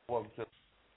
Welcome to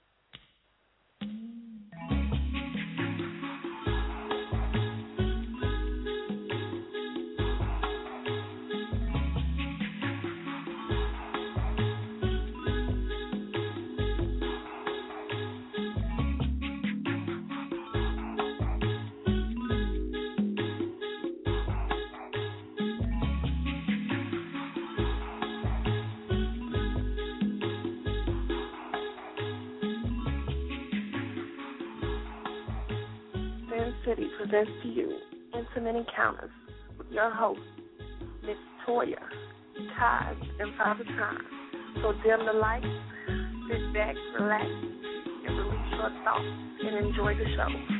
Sin City presents to you Intimate Encounters with your host, Miss Toya, Ties, and Father Time. So dim the lights, sit back, relax, and release your thoughts and enjoy the show.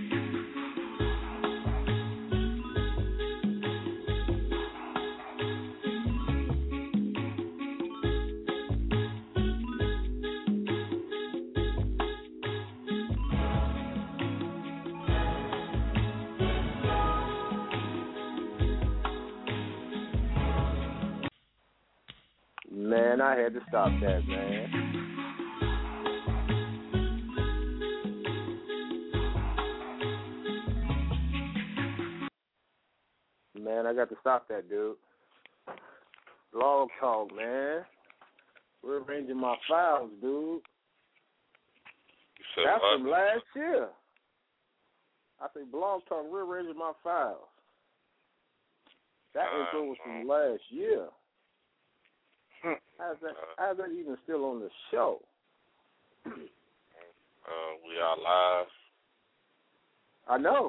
Man, I had to stop that, man. Man, I got to stop that, dude. Blog Talk, man. Rearranging my files, dude. That's from last year. I say Blog Talk, rearranging my files. That intro was from last year. How's that even still on the show? We are live. I know.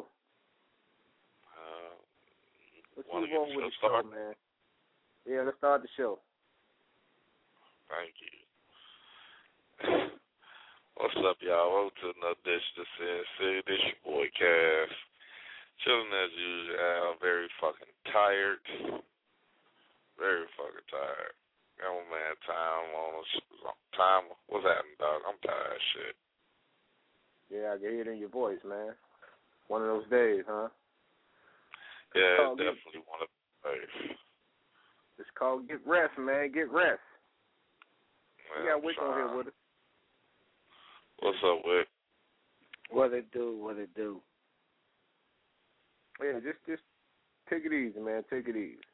Let's move on with the show, man. Yeah, let's start the show. Thank you. What's up, y'all? Welcome to another edition of Sin City. This your boy, Cass. Chilling as usual. I'm very fucking tired. Very fucking tired. Got my man Time. What's happening, dog? I'm tired as shit. Yeah, I can hear it in your voice, man. One of those days, huh? Yeah, definitely one of those days. It's called get rest, man. Get rest. Man, We got Wick on here with us. What's up, Wick? What it do? Yeah, just take it easy, man. Take it easy.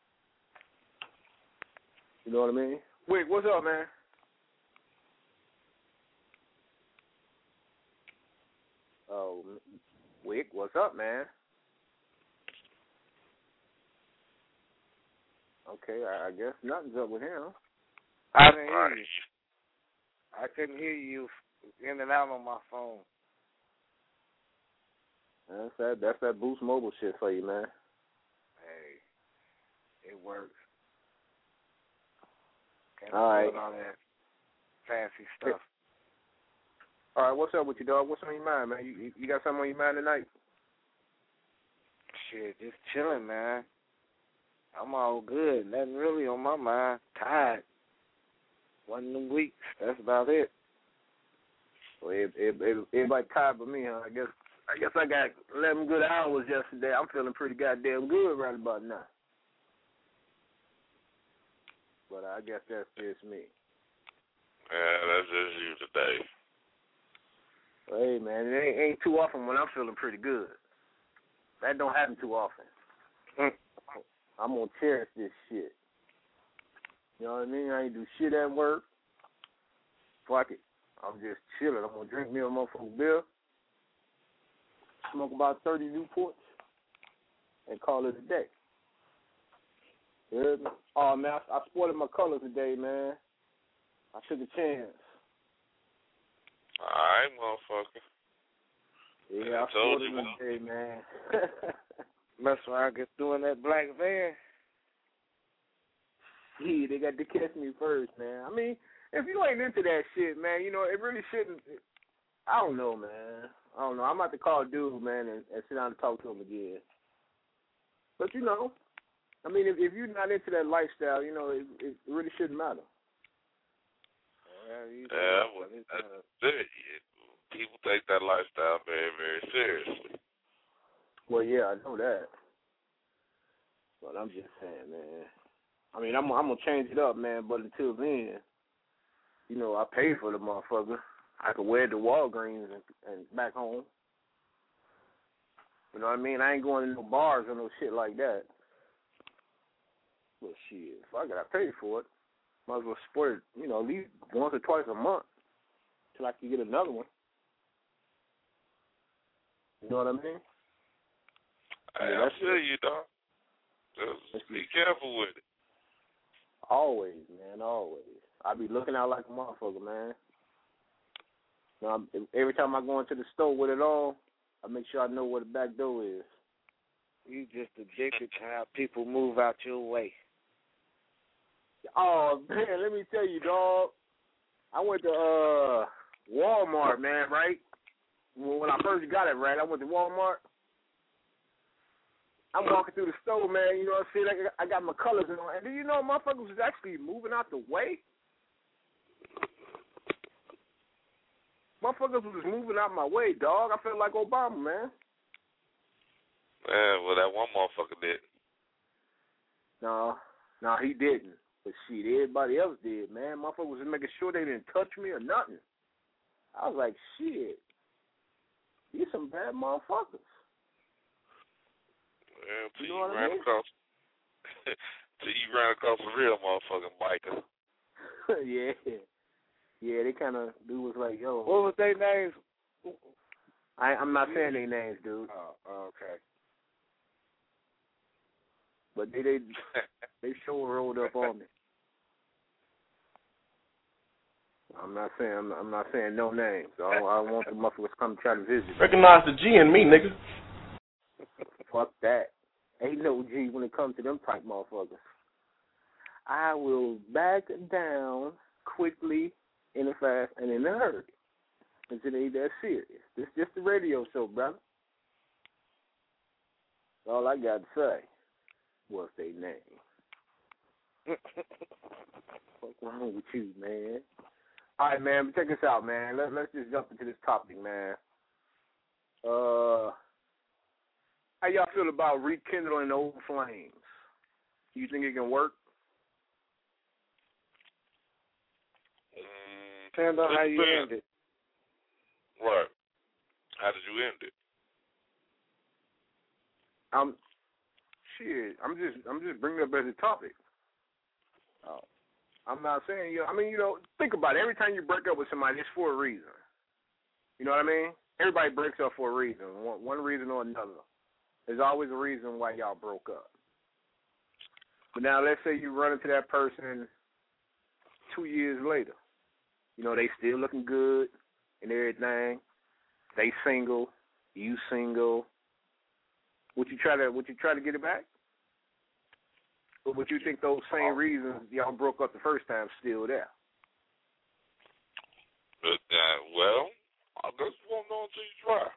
You know what I mean? Wick, what's up, man? Oh, Wick, what's up, man? Okay, I guess nothing's up with him. I didn't hear you. I couldn't hear you in and out on my phone. That's that Boost Mobile shit for you, man. Hey, it works. Can't all right. All that fancy stuff. All right, what's up with you, dog? What's on your mind, man? You got something on your mind tonight? Shit, just chilling, man. I'm all good. Nothing really on my mind. Tired. One of them weeks. That's about it. Well, everybody tired but me, huh? I guess I got 11 good hours yesterday. I'm feeling pretty goddamn good right about now. But I guess that's just me. Yeah, that's just you today. Well, hey, man, it ain't too often when I'm feeling pretty good. That don't happen too often. I'm going to cherish this shit. You know what I mean? I ain't do shit at work. Fuck it. I'm just chilling. I'm going to drink me a motherfucking beer, smoke about 30 Newports, and call it a day. You heard me? Oh, man, I sported my colors today, man. I took a chance. All right, motherfucker. Yeah, I sported them today, man. That's why I get doing that black van. Yeah, they got to catch me first, man. I mean, if you ain't into that shit, man, you know, it really shouldn't. I don't know, man. I don't know. I'm about to call a dude, man, and sit down and talk to him again. But, you know, I mean, if you're not into that lifestyle, you know, it really shouldn't matter. That's it. People take that lifestyle very, very seriously. Well, yeah, I know that. But I'm just saying, man. I mean, I'm gonna change it up, man. But until then, you know, I paid for the motherfucker. I could wear it to Walgreens and back home. You know what I mean? I ain't going to no bars or no shit like that. But shit, fuck it, I paid for it. Might as well sport it, you know, at least once or twice a month till I can get another one. You know what I mean? I feel you, dog. Just be careful with it. Always, man, always. I be looking out like a motherfucker, man. You know, every time I go into the store with it on, I make sure I know where the back door is. You just addicted to how people move out your way. Oh, man, let me tell you, dog. I went to Walmart, man, right? When I first got it, right, I went to Walmart. I'm walking through the store, man, you know what I'm saying? I got my colors on. And do you know motherfuckers was actually moving out the way? Motherfuckers was moving out my way, dog. I felt like Obama, man. Man, well, that one motherfucker did. No, he didn't. But shit, everybody else did, man. Motherfuckers was making sure they didn't touch me or nothing. I was like, shit, these some bad motherfuckers. Yeah, till you know you ran across, till you ran across a real motherfucking biker. Yeah, they kind of, dude was like, yo. What was their names? I'm not saying their names, dude. Oh, okay. But they sure rolled up on me. I'm not saying no names. I want the motherfuckers to come try to visit. Recognize the G in me, nigga. Fuck that. Ain't no G when it comes to them type motherfuckers. I will back down quickly, in a fast, and in a hurry. Because it ain't that serious. This just the radio show, brother. All I got to say was their name. What's wrong with you, man? All right, man, but check this out, man. Let's just jump into this topic, man. How y'all feel about rekindling old flames? You think it can work? Depends on how you end it. Right. How did you end it? I'm just bringing it up as a topic. Oh. I'm not saying, think about it. Every time you break up with somebody, it's for a reason. You know what I mean? Everybody breaks up for a reason, one reason or another. There's always a reason why y'all broke up. But now let's say you run into that person 2 years later. You know, they still looking good and everything. They single, you single. Would you try to get it back? Or would you think those same reasons y'all broke up the first time still there? Well, I guess you won't know until you try.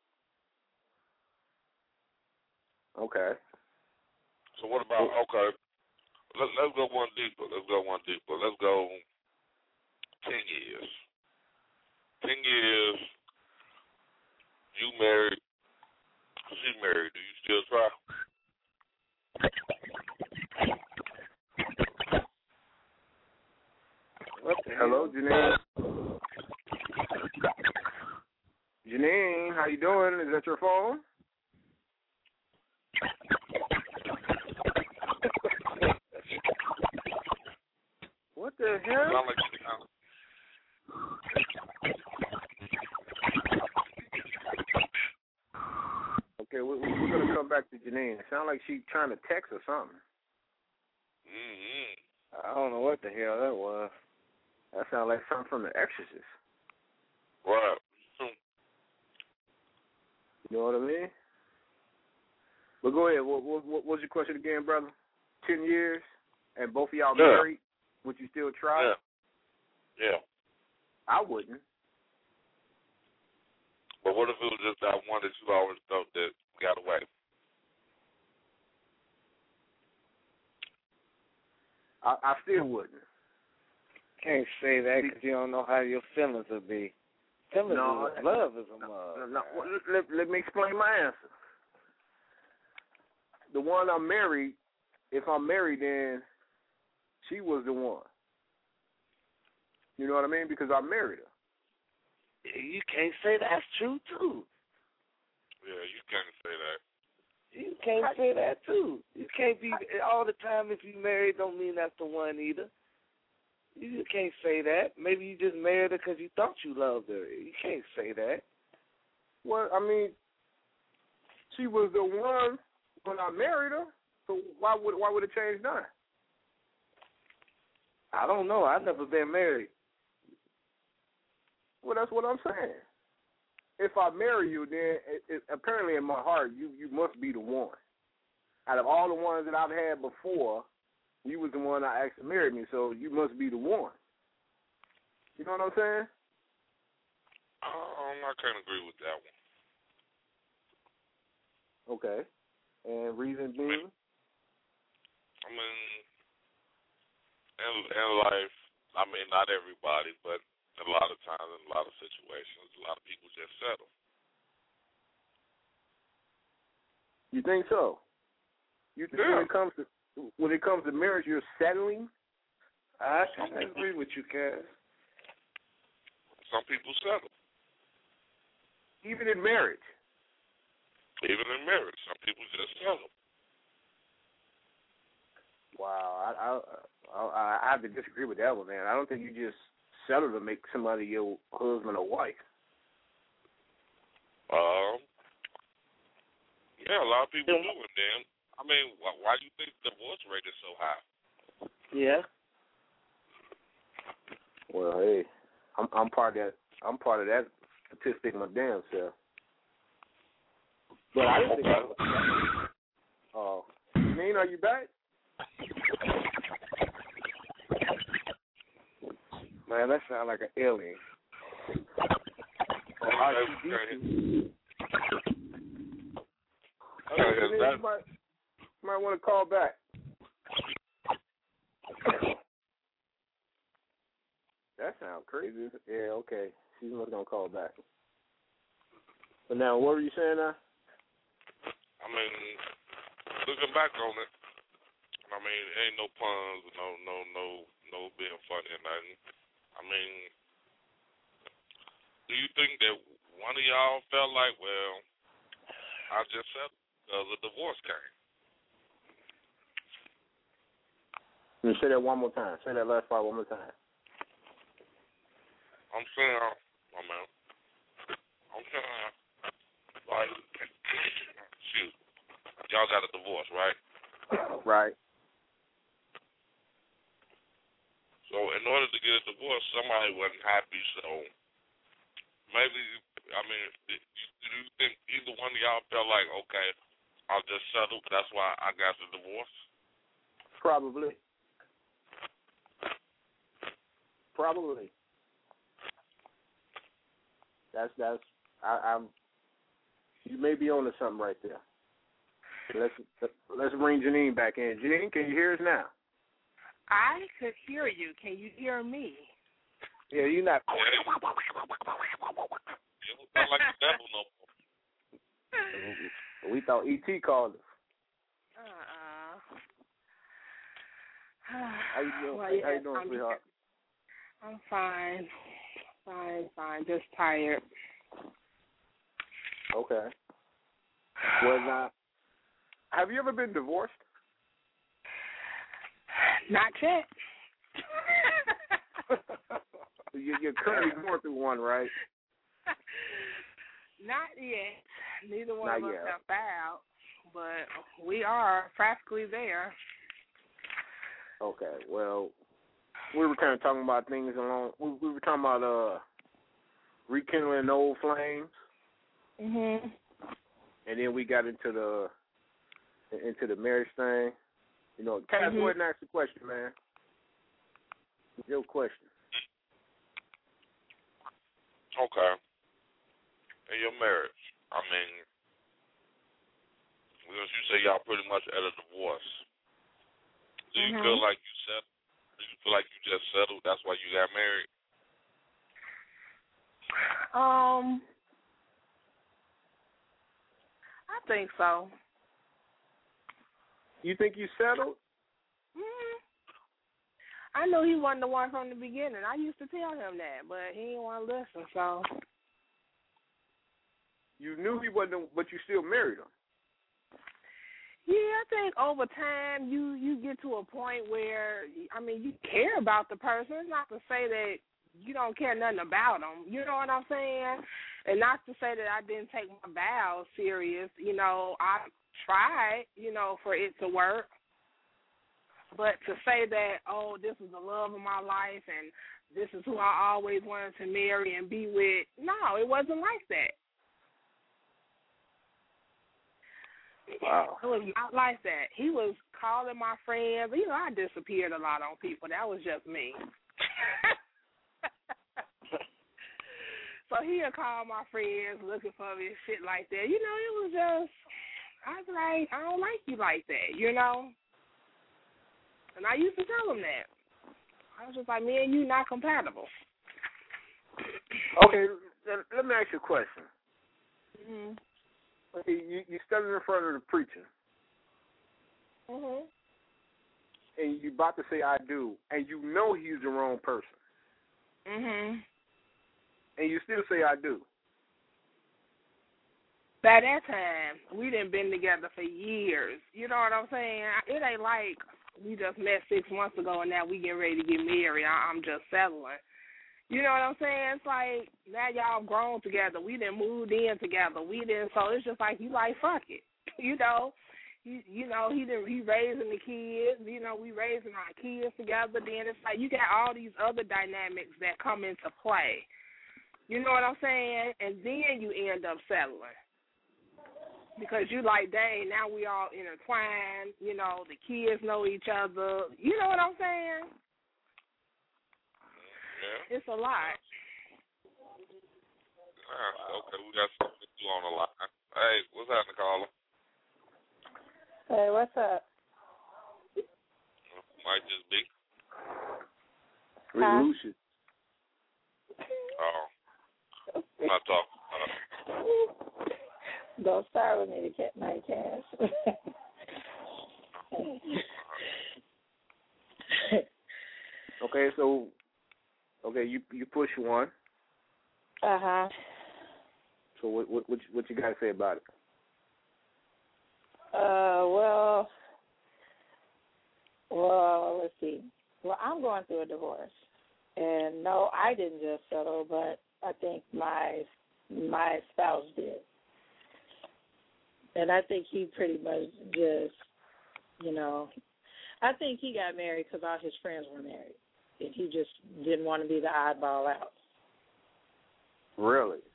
Okay. So what about, let's go one deeper. Let's go 10 years. 10 years, you married, she married. Do you still try? Hello, Janine. Janine, how you doing? Is that your phone? What the hell? Sound like you kind of... Okay, we're going to come back to Janine. It sounds like she's trying to text or something. I don't know what the hell that was. That sounds like something from The Exorcist. Right. You know what I mean? But go ahead. What was your question again, brother? 10 years and both of y'all married? Would you still try? Yeah. I wouldn't. But what if it was just that one that you always thought that got away? I still wouldn't. Can't say that because you don't know how your feelings will be. Love is a mug. No, let me explain my answer. The one I'm married, if I'm married, then she was the one. You know what I mean? Because I married her. You can't say that's true, too. Yeah, you can't say that. You can't say that, too. You can't be all the time if you married don't mean that's the one either. You can't say that. Maybe you just married her because you thought you loved her. You can't say that. Well, I mean, she was the one when I married her, so why would it change now? I don't know. I've never been married. Well, that's what I'm saying. If I marry you, then apparently in my heart, you must be the one. Out of all the ones that I've had before, you was the one I asked to marry me, so you must be the one. You know what I'm saying? I can't agree with that one. Okay. And reason being? I mean, in life, I mean, not everybody, but a lot of times, in a lot of situations, a lot of people just settle. You think so? You think Yeah. when it comes to marriage, you're settling? I can agree with you, Cass. Some people settle. Even in marriage? Even in marriage, some people just settle. Wow, I have to disagree with that one, man. I don't think you just settle to make somebody your husband or wife. Yeah, a lot of people do, and then, I mean, why do you think the divorce rate is so high? Yeah. Well, hey, I'm part of that. I'm part of that statistic my damn self. But I didn't think. Oh, Janine, are you back? Man, that sounds like an alien. You might want to call back. That sounds crazy. Yeah, okay. She's not going to call back. But now, what were you saying now? I mean, looking back on it, I mean, ain't no puns, no being funny or nothing. I mean, do you think that one of y'all felt like, well, I just said the divorce came? Let me say that one more time. Say that last part one more time. I'm saying, like, shoot, y'all got a divorce, right? Right. So in order to get a divorce, somebody wasn't happy, so maybe, I mean, do you think either one of y'all felt like, okay, I'll just settle, that's why I got the divorce? Probably. You may be on to something right there. Let's bring Janine back in. Janine, can you hear us now? I could hear you. Can you hear me? Yeah, you're not. You don't sound like the devil no more. We thought E.T. called us. How you doing? Well, How you doing, sweetheart? I'm fine. Fine. Just tired. Okay. Well, now, have you ever been divorced? Not yet. You're currently going through one, right? Not yet. Neither one Not of us yet. have filed, but we are practically there. Okay. Well, we were kind of talking about things along. We were talking about rekindling old flames. Mhm. And then we got into the marriage thing. You know, Cass, go ahead and ask the question, man. Your question. Okay. In your marriage, I mean, because you say y'all pretty much at a divorce, do you feel like you settled? Do you feel like you just settled? That's why you got married? I think so. You think you settled? I knew he wasn't the one from the beginning. I used to tell him that, but he didn't want to listen, so. You knew he wasn't, but you still married him. Yeah, I think over time you get to a point where, I mean, you care about the person. It's not to say that you don't care nothing about them. You know what I'm saying? And not to say that I didn't take my vows serious. You know, I tried, you know, for it to work. But to say that, oh, this is the love of my life and this is who I always wanted to marry and be with, no, it wasn't like that. Wow. It was not like that. He was calling my friends. You know, I disappeared a lot on people. That was just me. So he'll call my friends looking for me and shit like that. You know, it was just, I was like, I don't like you like that, you know? And I used to tell him that. I was just like, me and you not compatible. Okay, let me ask you a question. Mm-hmm. Okay, you standing in front of the preacher. Mm-hmm. And you about to say I do, and you know he's the wrong person. Mm-hmm. And you still say I do. By that time, we done been together for years. You know what I'm saying? It ain't like we just met 6 months ago and now we getting ready to get married. I'm just settling. You know what I'm saying? It's like, now y'all grown together. We done moved in together. So it's just like, you like, fuck it. You know? He raising the kids. You know, we raising our kids together. Then it's like, you got all these other dynamics that come into play. You know what I'm saying? And then you end up settling. Because you like, dang, now we all intertwined. You know, the kids know each other. You know what I'm saying? Yeah. It's a lot. Okay, we got something to do on the line. Hey, what's happening, caller? Hey, what's up? Might just be. Revolution. Oh. I'm not talking. Don't start with me to get my cash. Okay, so you push one. Uh-huh. So what you got to say about it? Well, let's see. Well, I'm going through a divorce. And no, I didn't just settle, but I think my spouse did. And I think he pretty much just, you know, I think he got married because all his friends were married. And he just didn't want to be the oddball out. Really?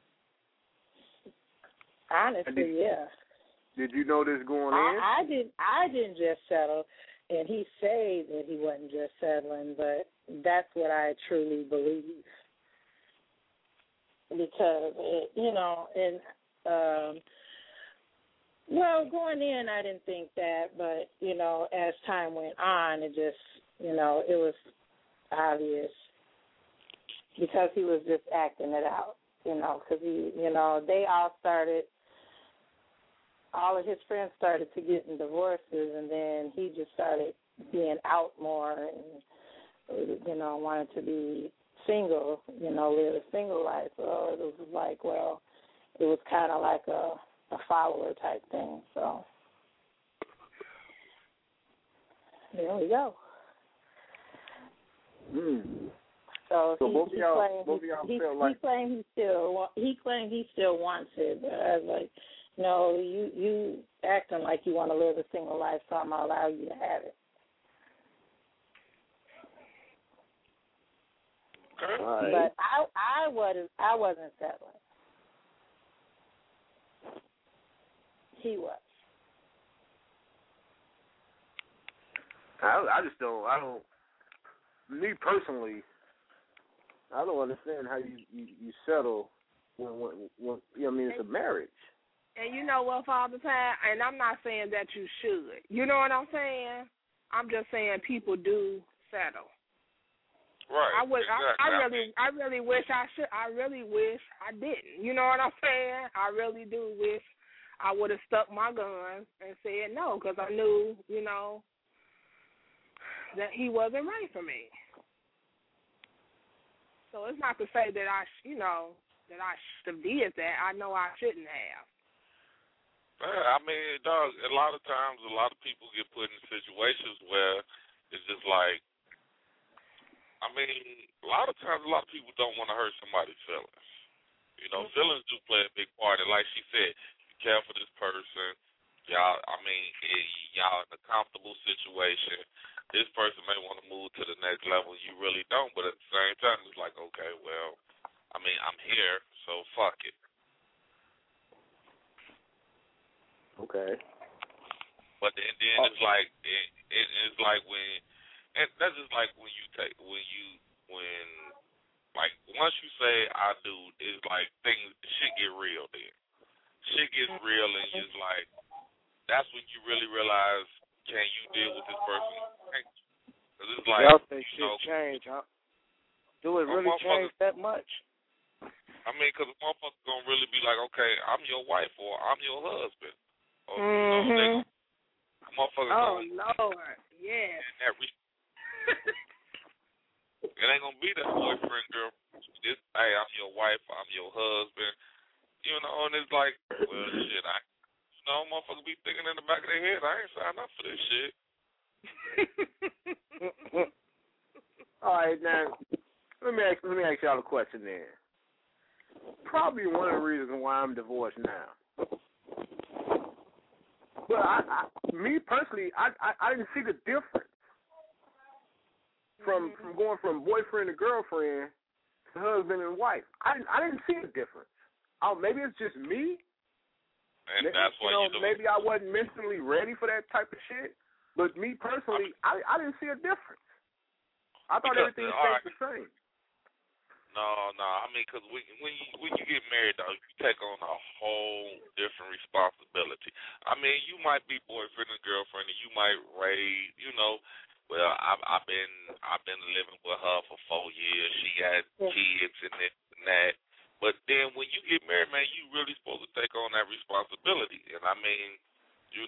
Honestly, yeah. Did you know this going in? I didn't just settle, and he said that he wasn't just settling, but that's what I truly believe. Because, well, going in, I didn't think that, but, you know, as time went on, it just, you know, it was obvious because he was just acting it out, you know, because all of his friends started to get in divorces, and then he just started being out more and, you know, wanted to be single, you know, live a single life. So it was like, well, it was kind of like a follower type thing. So there we go. So he claimed he still wants it, but I was like, no, you acting like you want to live a single life, so I'm gonna allow you to have it. Right. But I wasn't settling. He was. I just don't. Me personally, I don't understand how you settle when you know, I mean, it's a marriage. And you know what, Father Time, and I'm not saying that you should. You know what I'm saying? I'm just saying people do settle. Right. I really wish I should. I really wish I didn't. You know what I'm saying? I really do wish I would have stuck my guns and said no, because I knew, you know, that he wasn't right for me. So it's not to say that I should have did that. I know I shouldn't have. I mean, dog, a lot of times, a lot of people get put in situations where it's just like, I mean, a lot of times, a lot of people don't want to hurt somebody's feelings. You know, feelings do play a big part. And like she said, you care for this person. Y'all, I mean, y'all in a comfortable situation. This person may want to move to the next level. You really don't. But at the same time, it's like, okay, well, I mean, I'm here, so fuck it. Okay. But then it's like it's like when, and that's just like when like once you say I do, it's like shit get real then. Shit gets real and it's like that's when you really realize, can you deal with this person? Cause it's like, y'all think shit change, huh? Do it really change that much? I mean, because a motherfucker gonna really be like, okay, I'm your wife or I'm your husband. Or, motherfucker Lord, yeah. It ain't gonna be that boyfriend, girl. It's, hey, I'm your wife, I'm your husband. You know, and it's like, well, shit, motherfucker be thinking in the back of their head, I ain't signed up for this shit. All right, now let me ask y'all a question then. Probably one of the reasons why I'm divorced now. But me personally, I didn't see the difference from going from boyfriend to girlfriend to husband and wife. I didn't see a difference. Maybe it's just me. And that's why maybe I wasn't mentally ready for that type of shit. But me personally, I didn't see a difference. I thought everything stayed the same. No. I mean, because when you get married, though, you take on a whole different responsibility. I mean, you might be boyfriend and girlfriend, and you might raise, well, I've been living with her for 4 years. She got kids and this and that. But then when you get married, man, you really supposed to take on that responsibility. And I mean, you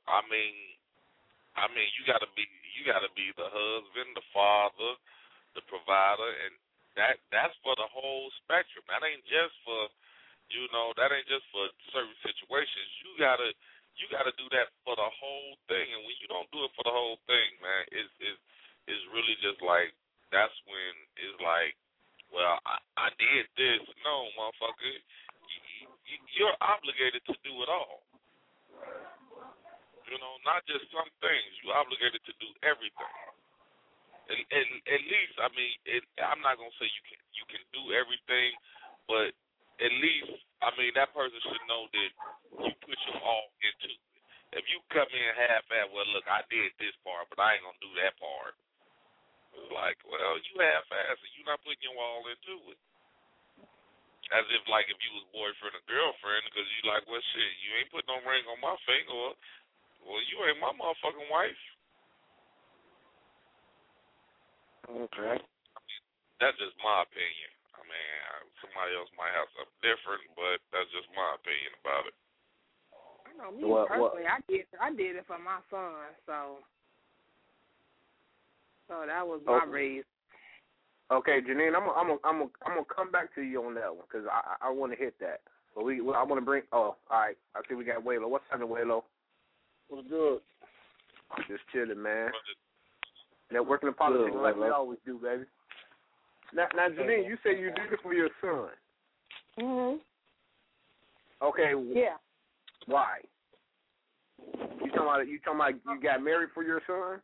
gotta be the husband, the father, the provider, and that's for the whole spectrum. That ain't just for certain situations. You gotta do that for the whole thing. And when you don't do it for the whole thing, man, it's really just like, that's when it's like, well, I did this. No, motherfucker, you're obligated to do it all. Not just some things. You're obligated to do everything. At least, I mean, I'm not gonna say you can do everything, but at least, I mean, that person should know that you put your all into it. If you come in half-assed, well, look, I did this part, but I ain't gonna do that part. It's like, well, you half-assed and you're not putting your all into it. As if, like, if you was boyfriend or girlfriend, because you like, well, shit, you ain't put no ring on my finger. Well, you ain't my motherfucking wife. Okay. I mean, that's just my opinion. I mean, somebody else might have something different, but that's just my opinion about it. I know me personally, I did it for my son, so that was my reason. Okay, Janine, I'm gonna come back to you on that one because I want to hit that. But I want to bring. Oh, all right. I see we got Waylo. What's happening, Waylo? What's good? Just chilling, man. Networking and politics like we always do, baby. Now, Janine, you say you did it for your son. Mhm. Okay. Yeah. Why? You talking about you got married for your son?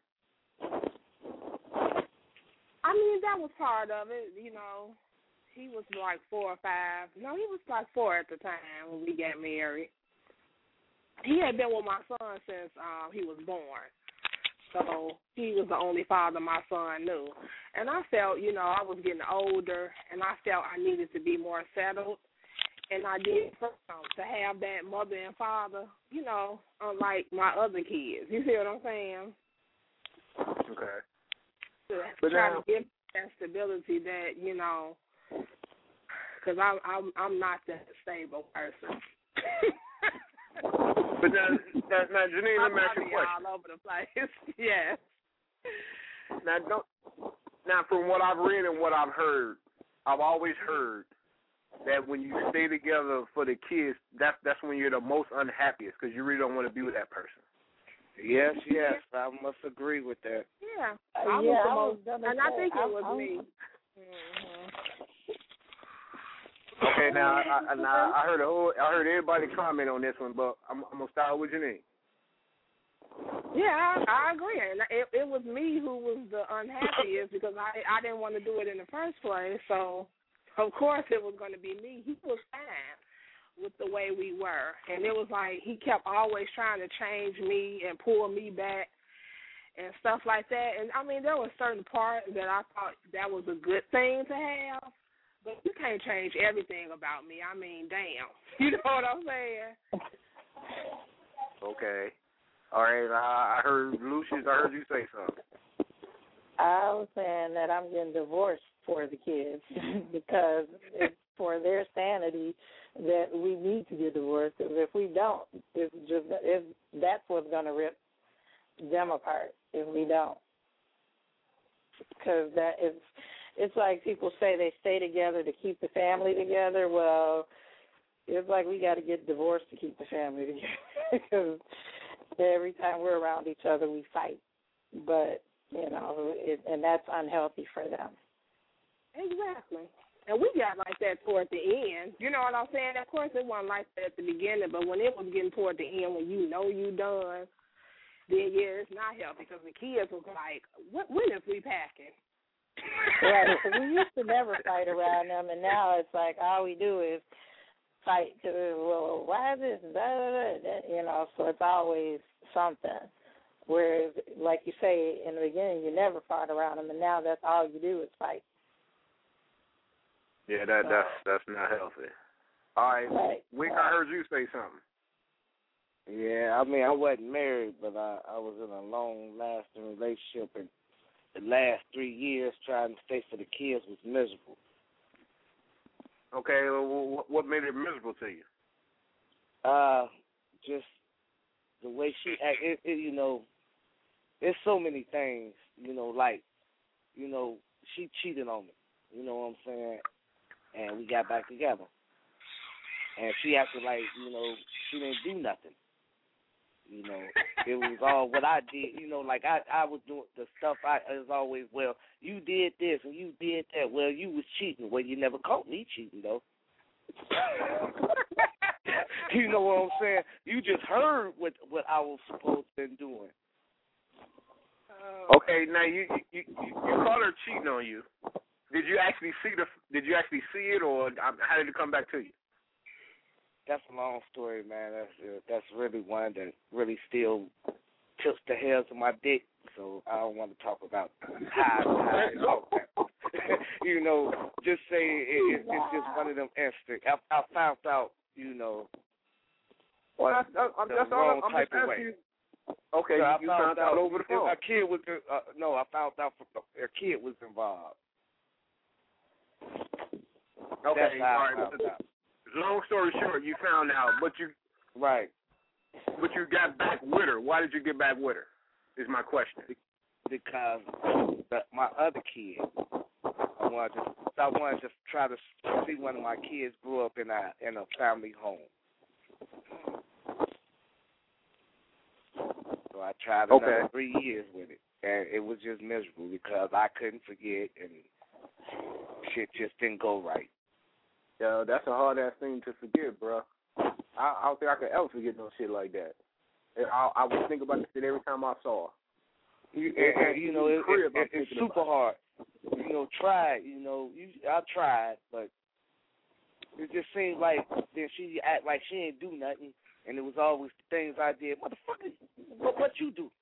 I mean, that was part of it. He was like 4 or 5. No, he was like 4 at the time when we got married. He had been with my son since he was born. So he was the only father my son knew. And I felt, I was getting older, and I felt I needed to be more settled. And I did to have that mother and father, unlike my other kids. You see what I'm saying? Okay. But trying to give that stability that, because I'm not that stable person. But now, Janine, let me ask you a question. All over the place. Yes. Now, from what I've read and what I've heard, I've always heard that when you stay together for the kids, that's when you're the most unhappiest because you really don't want to be with that person. Yes, I must agree with that. Yeah, I think it was me. Okay, now I heard everybody comment on this one, but I'm gonna start with Janine. Yeah, I agree. And it was me who was the unhappiest because I didn't want to do it in the first place. So, of course, it was going to be me. He was fine with the way we were. And it was like he kept always trying to change me and pull me back and stuff like that. And, I mean, there were certain parts that I thought that was a good thing to have. But you can't change everything about me. I mean, damn. You know what I'm saying? Okay. All right, I heard Lucius. I heard you say something. I was saying that I'm getting divorced for the kids because it's for their sanity that we need to get divorced. Because if we don't, that's what's going to rip them apart if we don't. Because it's like people say they stay together to keep the family together. Well, it's like we got to get divorced to keep the family together because every time we're around each other, we fight. But, and that's unhealthy for them. Exactly. And we got like that toward the end. You know what I'm saying? Of course, it wasn't like that at the beginning, but when it was getting toward the end, when you know you done, then, yeah, it's not healthy because the kids was like, when is we packing? Right. We used to never fight around them, and now it's like all we do is fight. Well, why is this? So it's always something. Whereas, like you say, in the beginning, you never fought around them, and now that's all you do is fight. Yeah, that's not healthy. All right. Wick, I heard you say something. Yeah, I mean, I wasn't married, but I was in a long-lasting relationship, and the last 3 years trying to stay for the kids was miserable. Okay, well, what made it miserable to you? Just the way she act. There's so many things. She cheated on me. You know what I'm saying? And we got back together. And she acted like she didn't do nothing. It was all what I did. Like I was doing the stuff. It was always, well, you did this and you did that. Well, you was cheating. Well, you never caught me cheating, though. You know what I'm saying? You just heard what I was supposed to be doing. Okay, now you called her cheating on you. Did you actually see it, or how did it come back to you? That's a long story, man. That's really one that really still tilts the hairs of my dick. So I don't want to talk about how it all just say it's just one of them instincts. I found out, Well, that's all. I'm just asking you. Okay, so you found out over the phone. A kid was I found out a kid was involved. Okay, all right. Long story short, you found out, but you got back with her. Why did you get back with her? Is my question. Because my other kid, I wanted to try to see one of my kids grow up in a family home. So I tried another 3 years with it, and it was just miserable because I couldn't forget, and shit just didn't go right. Yeah, that's a hard ass thing to forget, bro. I don't think I could ever forget no shit like that. I would think about this shit every time I saw her. It's super hard. I tried, but it just seemed like then she act like she didn't do nothing, and it was always the things I did. Motherfucker, what you do?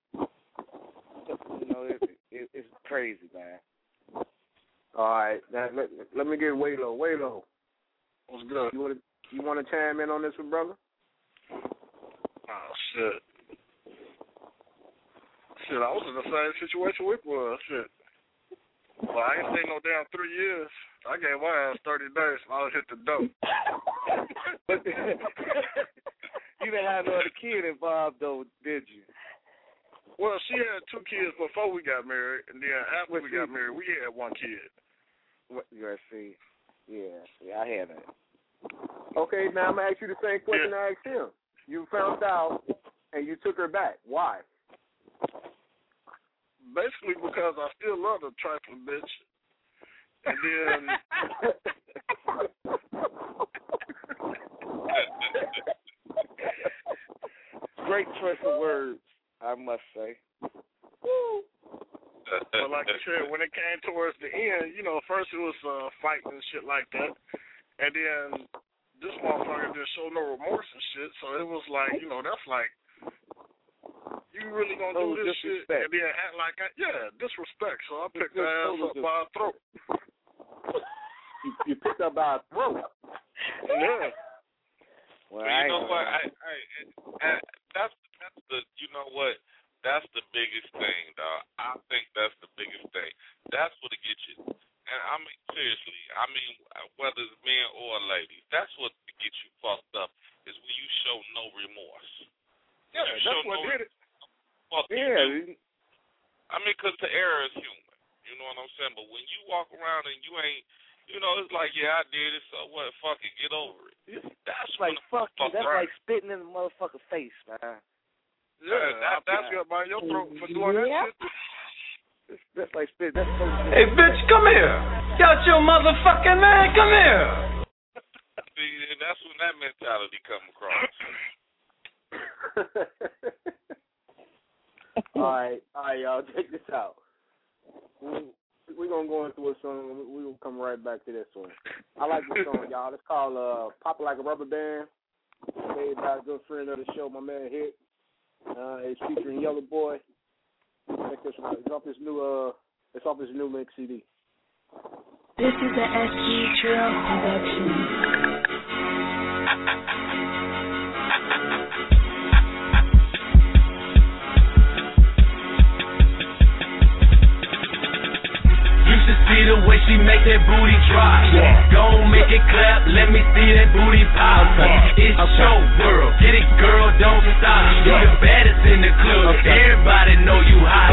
It's crazy, man. All right, now, let me get Waylo. Waylo, what's good? You want to chime in on this one, brother? Oh shit. Shit, I was in the same situation Wick was. Shit. Well, I ain't stayed no damn 3 years. I gave my ass 30 days and I was hit the dope. But you didn't have no other kid involved, though, did you? Well, she had 2 kids before we got married, and then after we got married, we had 1 kid. You see? Yeah, I had that. Okay, now I'm going to ask you the same question I asked him. You found out and you took her back. Why? Basically because I still love the trifling bitch. And then... Great choice of words, I must say. But like I said, when it came towards the end, first it was fighting and shit like that. And then this motherfucker didn't show no remorse and shit. So it was like, that's like, you really gonna do this shit and then act like, disrespect. So I picked her ass up by her throat. You picked her by her throat? Yeah. Well, you know what? That's the that's the biggest thing, dog. I think that's the biggest thing. That's what it gets you. And I mean, seriously, whether it's men or ladies, that's what gets you fucked up is when you show no remorse. Yeah, that's what did it. Yeah. I mean, because the error is human. You know what I'm saying? But when you walk around and you ain't, it's like, I did it, so what? Fuck it, get over it. That's like, fuck you. That's like spitting in the motherfucker's face, man. Yeah, that's you up by your throat for doing that shit. That's like spitting. That's so good. Hey, bitch, come here. Got your motherfucking man, come here. See, that's when that mentality come across. All right, y'all, check this out. We're going to go into a song. We're going to come right back to this one. I like this song, y'all. It's called Pop Like a Rubber Band. Made by a good friend of the show, my man Hit. It's featuring Yellow Boy. Check this one out. It's off his new mix CD. This is the SG Trail production. See the way she make that booty drop. Gon' make it clap, let me see that booty pop. It's your world, get it girl, don't stop. You the baddest in the club, everybody know you hot.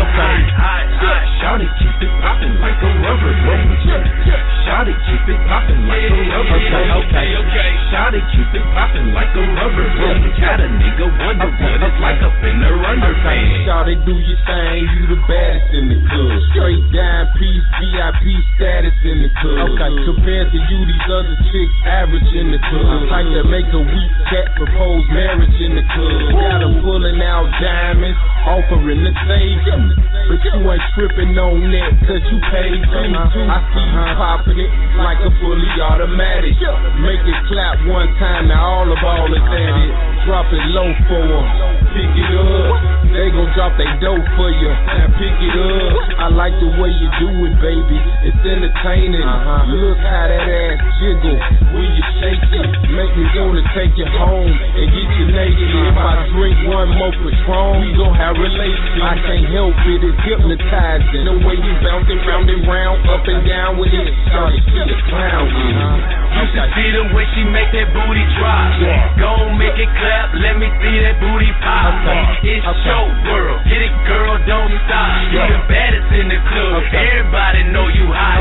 Shawty keep it poppin' like a rubber band. Shawty keep it poppin' like a rubber band. Shawty keep it poppin' like a rubber band. Got a nigga wonder what it's like up in the underpants. Shawty do your thing, you the baddest in the club. Straight down piece, VIP status in the club. Compared to you, these other chicks average in the club. Like to make a weak cat propose marriage in the club. Got them pulling out diamonds, offering to save you. But you ain't tripping on that, cause you paid me. I see you popping it like a fully automatic. Make it clap one time, now all the ball is at it. Drop it low for them, pick it up. They gon' drop they dough for you, now pick it up. I like the way you do it, baby. It's entertaining. Look how that ass jiggle when you shake it. Make me wanna take you home and get you naked. If I drink one more Patron, we gon' have relations. I can't help it, it's hypnotizing. The way you bouncing round and round, up and down with it. Started to the clown with it. You should see the way she make that booty drop. Gon' make it clap, let me see that booty pop. It's your world, get it girl, don't stop. You the baddest in the club, everybody know you hot.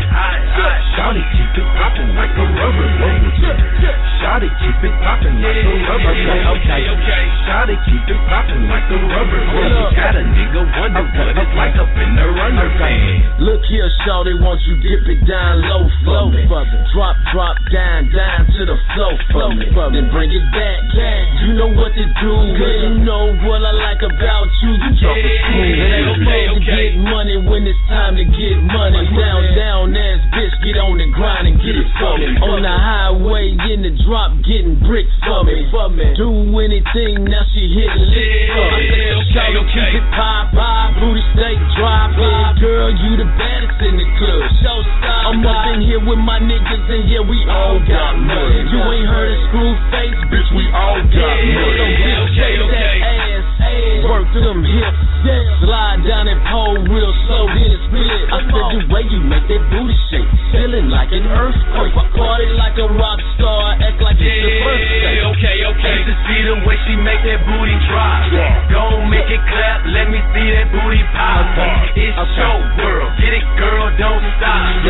Shawty keep it poppin' like a rubber band. Shawty keep it poppin' like a rubber band. Shawty keep it poppin' like a rubber band. Got a nigga wonder what it's like up in the underpants. Look here, shawty, won't you dip it down low for me? Drop down to the floor for me. Then bring it back. You know what to do, cause you know what I like about you. You drop it smooth. Ain't supposed to get money when it's time to get money. Down ass bitch, get on the grind and get it for me. On the highway, in the drop, getting bricks for me. Do anything, now she hitting licks for me. Shawty keep it pop, booty stay drop. Girl, you the baddest in the club. I'm up in here with my niggas and yeah, we all got money. You ain't heard of screw face, bitch, we all got money. So bitch, shake that ass, work them hips, slide down that pole real slow, then it split. I said the way you make that booty shake, feeling like an earthquake. Party like a rock star, act like it's your birthday. Okay. To see the way she make that booty drop. Gon' make it clap, let me see that booty pop. It's your world, get it girl, don't stop. You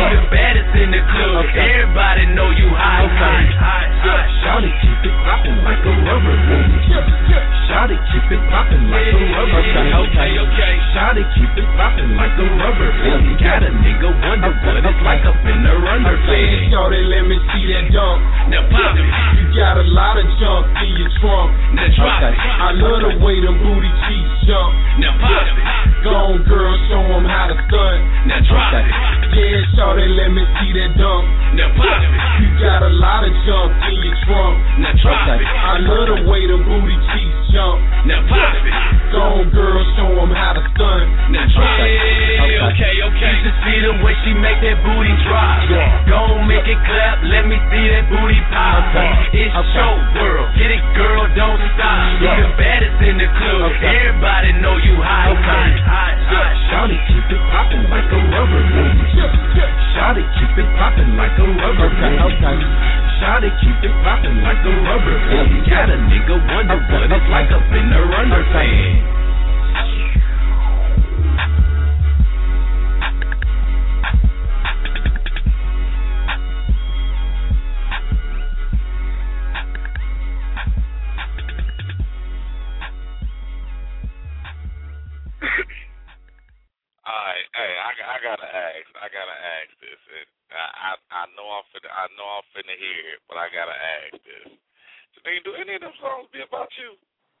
You the baddest in the club. Everybody know you hot. Shawty keep it poppin' like a rubber band. Shawty keep it poppin' like a rubber band. Okay. Shawty keep it poppin' like a rubber band. Got a nigga wonder what it's like up in the underband. Shawty, let me see that dunk. Now pop it. You got a lot of junk in your trunk. Now drop it. I love the way them booty cheeks jump. Now pop it. Go on, girl, show them how to stunt. Now drop it. Yeah, shawty, let me see that dunk. Now pop it. You got a lot of junk in your trunk. Now drop it. I love the way them booty cheeks jump. Now pop it. Go on, girl, show them how to stunt. Now drop it. Okay. You should see the way she make that booty drop. Gon' make it clap, let me see that booty pop. It's show world, get it girl, don't stop. You the baddest in the club, everybody know you hot. Shawty keep it poppin' like a rubber band. Shawty keep it poppin' like a rubber band. Shawty keep it poppin' like a rubber band. Got a nigga wonder what it's like up in the underband. Alright, hey, I gotta ask this. And I know I'm finna hear it, but I gotta ask this. Janine, do any of them songs be about you?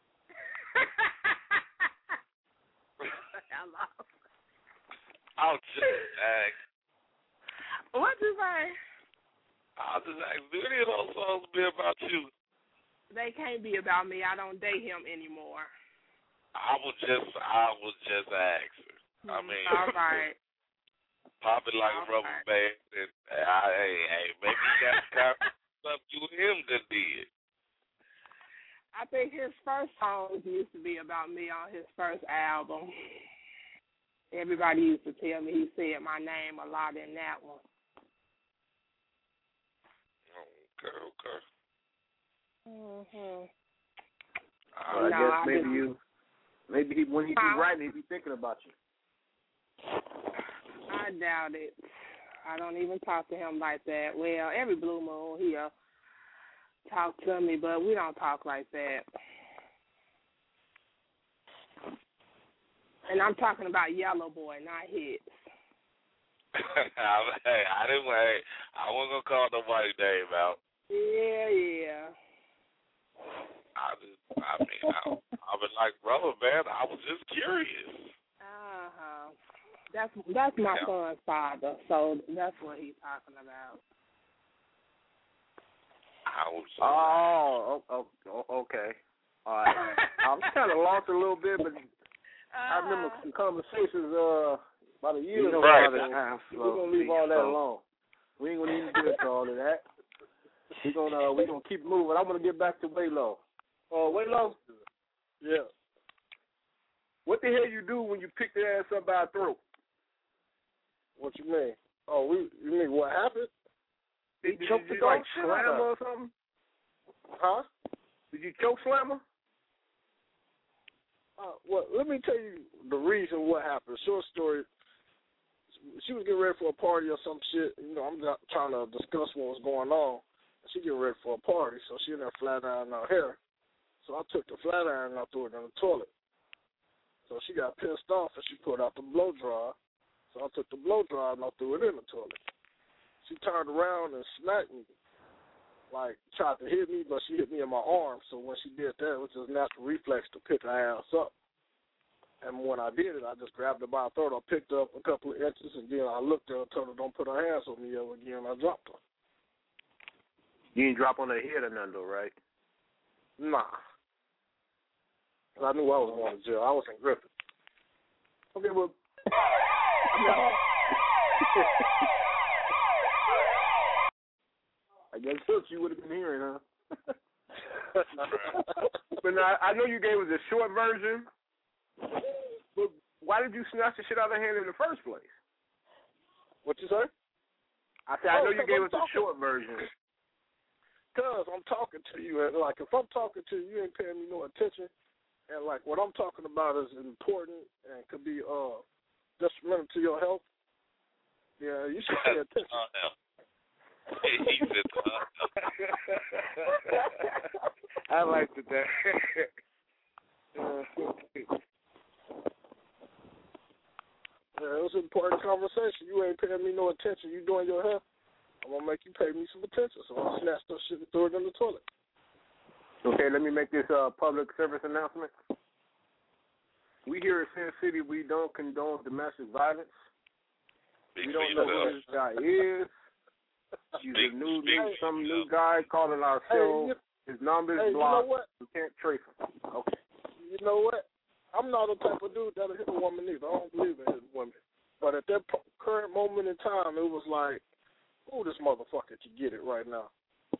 I'll just ask. What you say? I'll just ask, do any of those songs be about you? They can't be about me. I don't date him anymore. I was just asking. I mean, all right. Pop it like a rubber band. And, hey, maybe that's kind of stuff you and him that did. I think his first songs used to be about me on his first album. Everybody used to tell me he said my name a lot in that one. Okay. Mhm. I guess maybe when he be writing, he be thinking about you. I doubt it. I don't even talk to him like that. Well, every blue moon he'll talk to me, but we don't talk like that. And I'm talking about Yellow Boy, not Hits. Hey, I wasn't gonna call nobody's name out. Yeah. I was like, brother, man, I was just curious. That's my son's father, so that's what he's talking about. Okay. All right. I was kind of lost a little bit, but I remember some conversations about a year ago. Right. We're gonna leave all that alone. We ain't gonna even get into all of that. We're gonna keep moving. I'm gonna get back to Waylo. Waylo? Yeah. What the hell you do when you pick their ass up by the throat? What you mean? You mean what happened? Did you like slam her or something? Huh? Did you choke slam her? Well, let me tell you the reason what happened. Short story. She was getting ready for a party or some shit. You know, I'm not trying to discuss what was going on. She getting ready for a party, so she in there flat ironing her hair. So I took the flat iron and I threw it in the toilet. So she got pissed off and she pulled out the blow dryer. So I took the blow dryer and I threw it in the toilet. She turned around and smacked me, like tried to hit me, but she hit me in my arm. So when she did that, it was just natural reflex to pick her ass up. And when I did it, I just grabbed her by the throat. I picked her up a couple of inches, and then I looked at her and told her, don't put her hands on me ever again, and I dropped her. You didn't drop on her head or nothing, though, right? Nah. I knew I was going to jail. I was in Griffith. Okay, well. I guess you would have been hearing, huh? But now, I know you gave us a short version, but why did you snatch the shit out of her hand in the first place? What you say? I said, I know you gave us a short version. Because I'm talking to you, and like if I'm talking to you, you ain't paying me no attention. And like what I'm talking about is important and could be detrimental to your health. Yeah, you should pay attention. He said, I liked it that. Yeah, it was an important conversation. You ain't paying me no attention. You doing your hair, I'm going to make you pay me some attention. So I'll snatch that shit and throw it in the toilet. Okay, let me make this public service announcement. We here at Sin City, we don't condone domestic violence. We don't know who this guy is. He's a some new guy calling our show. His number is blocked. You know what? We can't trace him. Okay. You know what? I'm not the type of dude that'll hit a woman either. I don't believe in hitting women. But at that current moment in time, it was like, ooh, this motherfucker can get it right now.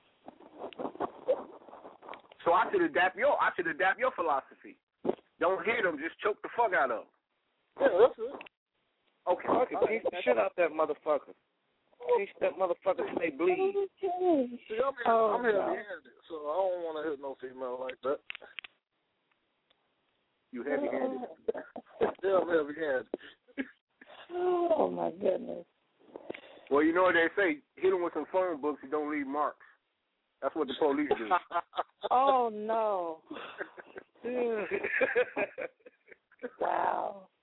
So I should adapt your philosophy. Don't hit him, just choke the fuck out of him. Yeah, that's it. Okay. Teach the shit out that motherfucker. Teach that motherfucker till they bleed. See, I'm heavy-handed, so I don't want to hit no female like that. You heavy-handed? Yeah, I'm heavy-handed. Oh, my goodness. Well, you know what they say, hit him with some phone books, you don't leave marks. That's what the police do. Oh, no. Wow.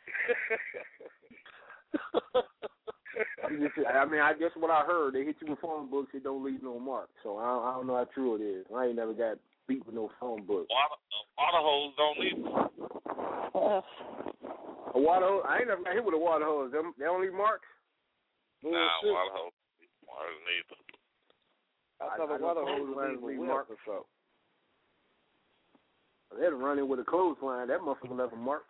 I mean, I guess what I heard, they hit you with phone books, it don't leave no mark. So I don't know how true it is. I ain't never got beat with no phone book. Water hose don't leave. A water hose? I ain't never got hit with a water hose. They don't leave marks? Nah, water hose. Water neither. I thought a water hose leave marks or so. They had to run in with a clothesline. That motherfucker left a mark.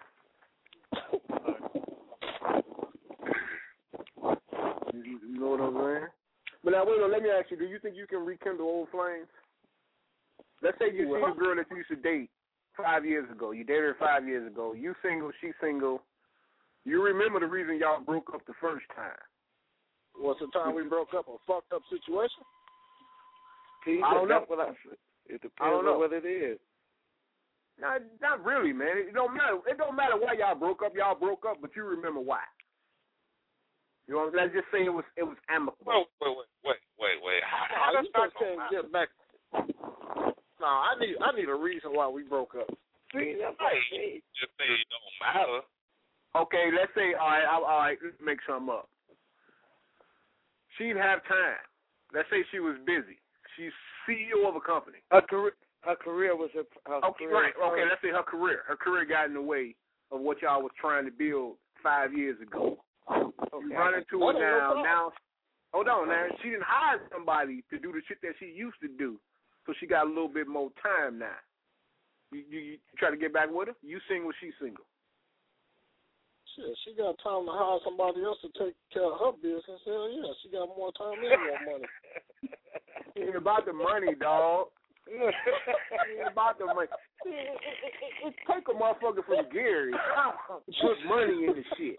You know what I'm saying? But now, wait, let me ask you, do you think you can rekindle old flames? Let's say you see a girl that you used to date 5 years ago. You dated her 5 years ago. You single, she single. You remember the reason y'all broke up the first time. What's the time we broke up? A fucked up situation? I don't know. It depends on what it is. Not really, man. It don't matter. It don't matter why y'all broke up. Y'all broke up, but you remember why. You know, let's just say it was amicable. Wait. How does that get back? No, I need a reason why we broke up. See, just say it don't matter. Okay, let's say all right. Let's make something up. She'd have time. Let's say she was busy. She's CEO of a company. Her career was her okay, career. Right. Okay, let's say her career got in the way of what y'all was trying to build 5 years ago. Okay. You run into her now. Hold on, now. She didn't hire somebody to do the shit that she used to do, so she got a little bit more time now. You try to get back with her? You single, she single. Shit, she got time to hire somebody else to take care of her business. Hell yeah, she got more time and more money. It ain't about the money, dog. It ain't about the money. It take a motherfucker from Gary to put money in the shit.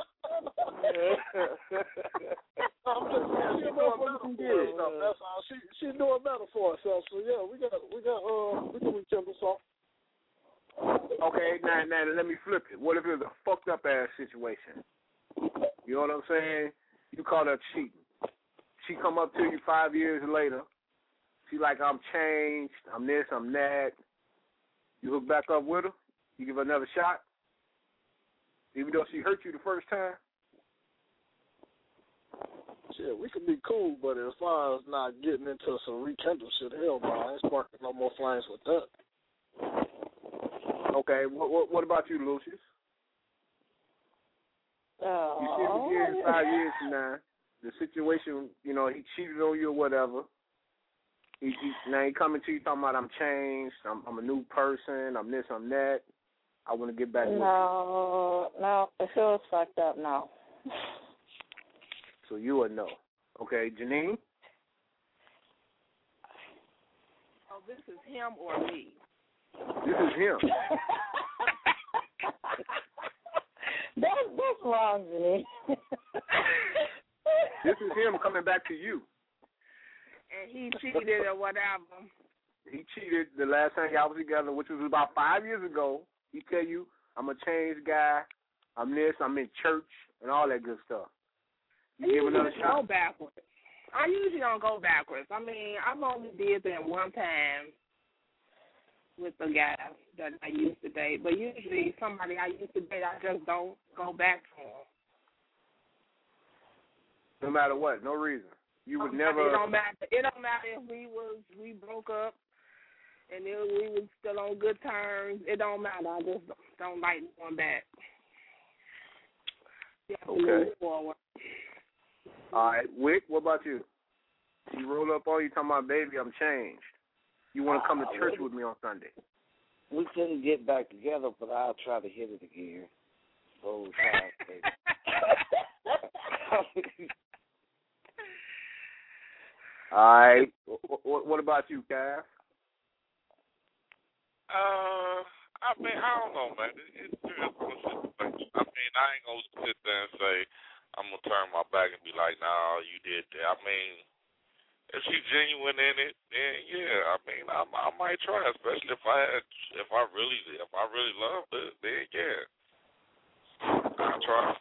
She's doing better for herself. So yeah, we can rekindle something. Okay, now let me flip it. What if it was a fucked up ass situation? You know what I'm saying? You call her cheating. She come up to you 5 years later. She like, I'm changed. I'm this. I'm that. You hook back up with her. You give her another shot, even though she hurt you the first time. Shit, we could be cool, but as far as not getting into some rekindle shit, hell no, I ain't sparking no more flames with that. Okay, what about you, Lucius? You see him again 5 years from now. The situation, you know, he cheated on you or whatever. Now he coming to you talking about I'm changed, I'm a new person, I'm this, I'm that. I want to get back with you. No, it feels fucked up now. So you a no. Okay, Janine? Oh, this is him or me? This is him. That's wrong, Janine. This is him coming back to you. And he cheated or whatever. He cheated the last time y'all was together, which was about 5 years ago. He tell you, I'm a changed guy, I'm this, I'm in church, and all that good stuff. You give another shot? Go backwards. I usually don't go backwards. I mean, I've only did that one time with the guy that I used to date. But usually somebody I used to date, I just don't go back to him. No matter what, no reason. You would never. It don't matter. It don't matter if we broke up and then we was still on good terms. It don't matter. I just don't like going back. Yeah, okay. Move forward. All right, Wick, what about you? You roll up on you talking about, baby, I'm changed. You want to come to church with me on Sunday? We couldn't get back together, but I'll try to hit it again. Old times, baby. All right. What about you, Cass? I mean, I don't know, man. It's I mean, I ain't gonna sit there and say I'm gonna turn my back and be like, nah, you did that. I mean, if she's genuine in it, then yeah. I mean, I might try, especially if I really love it, then yeah, I'll try.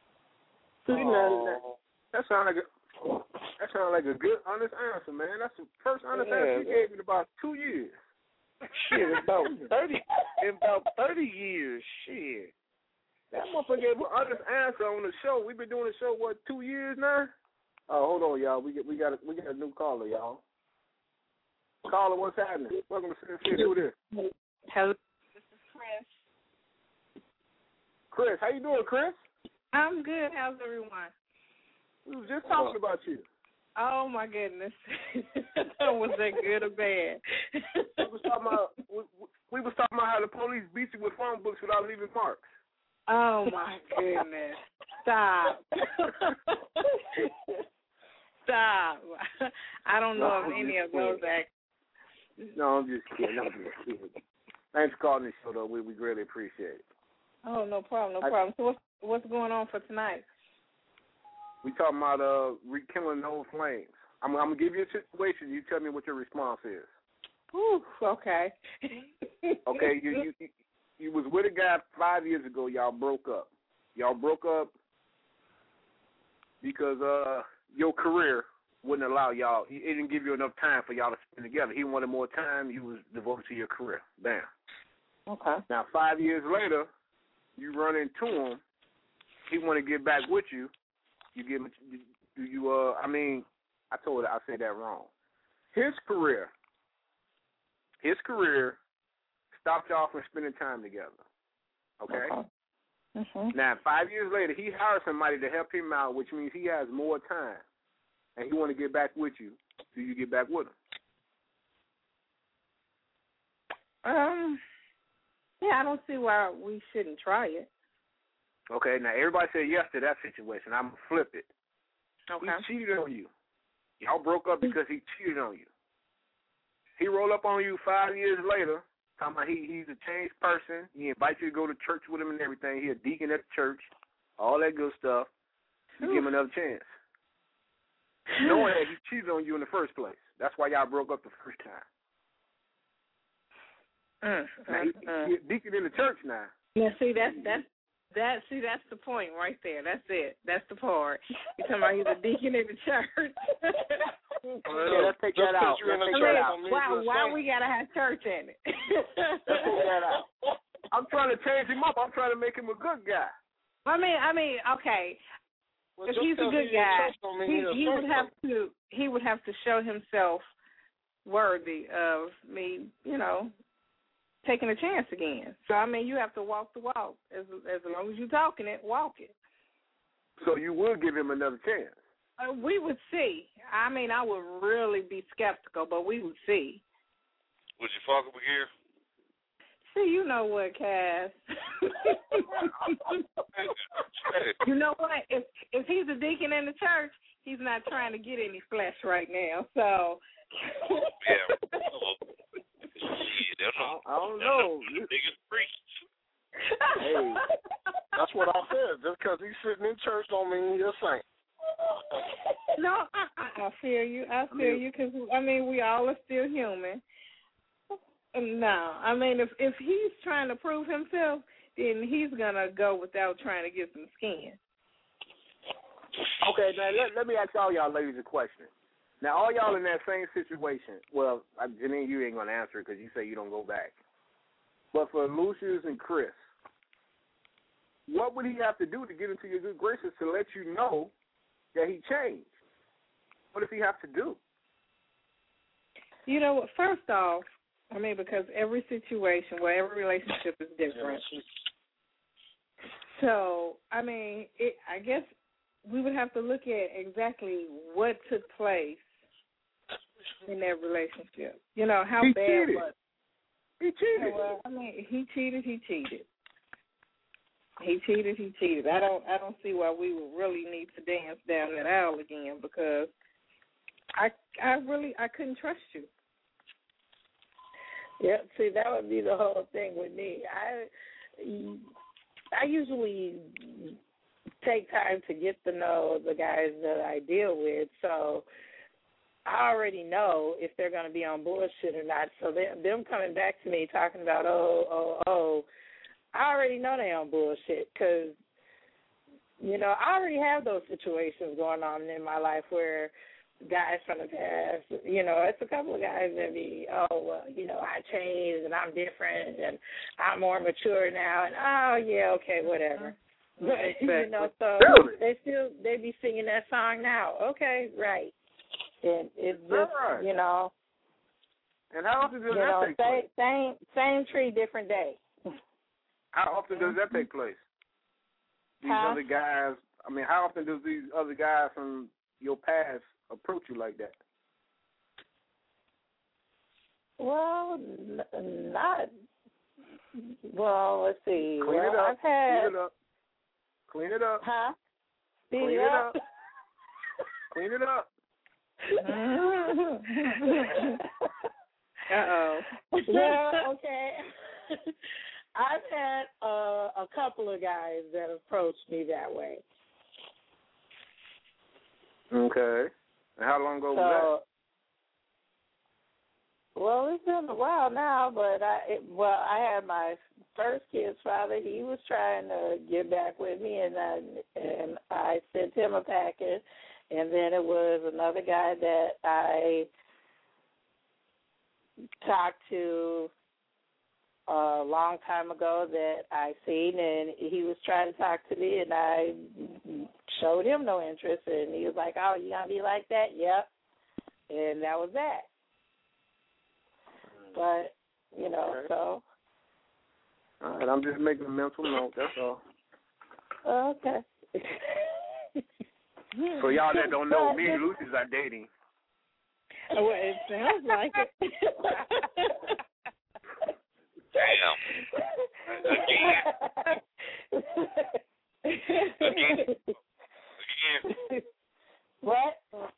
That sounds like a good, honest answer, man. That's the first honest answer you gave in about 2 years. Shit, about 30 years. Shit. That motherfucker gave an honest answer on the show. We've been doing the show 2 years now? Oh, hold on, y'all. We got a new caller, y'all. Caller, what's happening? Welcome to Sincere. Who this? Hello, this is Chris. Chris, how you doing, Chris? I'm good. How's everyone? We was just talking about you. Oh my goodness, was that good or bad? We was talking about how the police beat you with phone books without leaving marks. Oh my goodness! Stop! Stop! I don't know of any of those acts. No, I'm just kidding. Thanks for calling the show, though. We greatly appreciate it. Oh, no problem, no problem. So what's going on for tonight? We talking about rekindling old flames. I'm gonna give you a situation. You tell me what your response is. Ooh, okay. Okay, you was with a guy 5 years ago. Y'all broke up. Y'all broke up because your career wouldn't allow y'all. It didn't give you enough time for y'all to spend together. He wanted more time. You was devoted to your career. Bam. Okay. Now 5 years later, you run into him. He want to get back with you. You give him. I mean, I said that wrong. His career stopped y'all from spending time together. Okay? Mm-hmm. Now, 5 years later, he hired somebody to help him out, which means he has more time, and he want to get back with you. Do you get back with him? Yeah, I don't see why we shouldn't try it. Okay, now everybody said yes to that situation. I'm going to flip it. Okay. He cheated on you. Y'all broke up because he cheated on you. He rolled up on you 5 years later, talking about he's a changed person. He invites you to go to church with him and everything. He's a deacon at the church, all that good stuff. You give him another chance. Knowing that he cheated on you in the first place. That's why y'all broke up the first time. Now, he's a deacon in the church now. Yeah, see, that's the point right there. That's it. That's the part. You're talking about he's a deacon in the church. Let's take that out. Why we gotta have church in it? Let's take that out. I'm trying to change him up. I'm trying to make him a good guy. I mean, okay. Well, if he's a good guy, he would have to show himself worthy of me, taking a chance again. So, I mean, you have to walk the walk. As long as you're talking it, walk it. So you will give him another chance? We would see. I mean, I would really be skeptical, but we would see. Would you fuck him again? See, you know what, Cass? You know what? If he's a deacon in the church, he's not trying to get any flesh right now. So. Yeah. I don't know. Niggas preach. Hey, that's what I said. Just because he's sitting in church don't mean he's a saint. No, I feel you. I feel you because, we all are still human. No, if he's trying to prove himself, then he's going to go without trying to get some skin. Okay, now let me ask all y'all ladies a question. Now, all y'all in that same situation. Well, Janine, you ain't gonna answer it because you say you don't go back. But for Lucius and Chris, what would he have to do to get into your good graces to let you know that he changed? What does he have to do? You know what? First off, I mean, because every situation, every relationship is different. So, I mean, I guess we would have to look at exactly what took place in that relationship. You know, how bad was it? He cheated. Well, I mean, he cheated. He cheated. I don't see why we would really need to dance down that aisle again, because I couldn't trust you. Yeah, see, that would be the whole thing with me. I usually take time to get to know the guys that I deal with, so I already know if they're going to be on bullshit or not. So them coming back to me talking about, I already know they're on bullshit, because, you know, I already have those situations going on in my life where guys from the past, you know, it's a couple of guys that be, you know, I changed and I'm different and I'm more mature now, and okay, whatever. But, you know, so they be singing that song now. Okay, right. And it's just, you know. And how often does that take place? Same tree, different day. How often does that take place? These other guys, I mean, how often do these other guys from your past approach you like that? Well, not. Well, let's see. Clean it up. Clean it up. Huh? Clean it up. Clean it up. Uh-oh. Yeah, okay. I've had a couple of guys that approached me that way. Okay. And how long ago was that? Well, it's been a while now, but I had my first kid's father. He was trying to get back with me, and I sent him a package. And then it was another guy that I talked to a long time ago that I seen, and he was trying to talk to me, and I showed him no interest, and he was like, "Oh, you gonna be like that?" Yep. And that was that. But, you know, so. All right, I'm just making a mental note, that's all. Okay. For y'all that don't know, me and Lucius are dating. Well, it sounds like it. Again. What?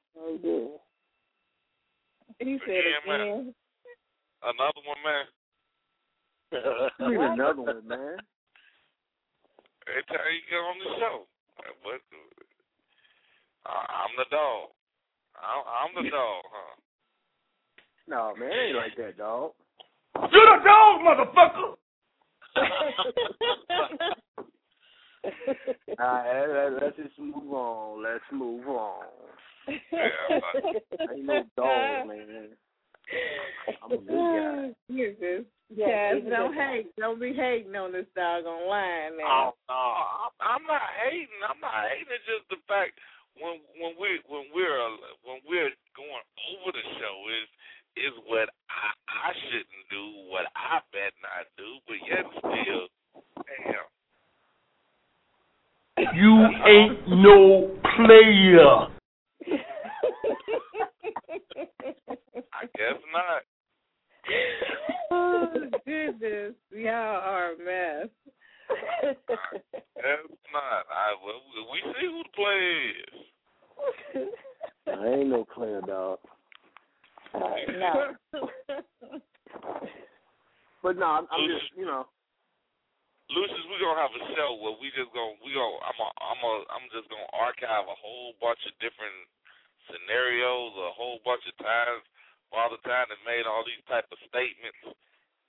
He said again. Another one, man. You mean another one, man? Every time you get on the show. What? I'm the dog. I'm the dog, huh? No, man, it ain't like that, dog. You're the dog, motherfucker! All right, let's just move on. Ain't no dog, man. I'm a good guy. Don't hate. Don't be hating on this doggone line, man. Oh no, I'm not hating. It's just the fact when we're going over the show is what I shouldn't do, what I bet not do, but yet still, damn. You ain't no player. I guess not. Oh, goodness. Y'all are a mess. Guess not. We see who the player is. I ain't no player, dog. No. But no, I'm just, you know. Lucius, we're gonna have a show where I'm just gonna archive a whole bunch of different scenarios, a whole bunch of times, Father Time that made all these type of statements.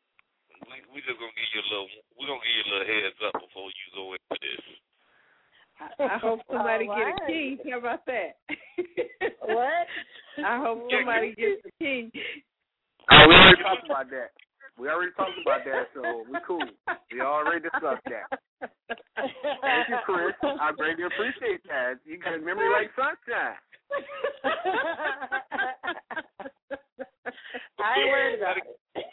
We just gonna give you a little heads up before you go into this. I hope somebody get a key. How about that? What? I hope somebody gets a key. Oh, we already talked about that. So we cool. We already discussed that. Thank you, Chris. I greatly appreciate that. You got a memory like sunshine. I ain't worried about it.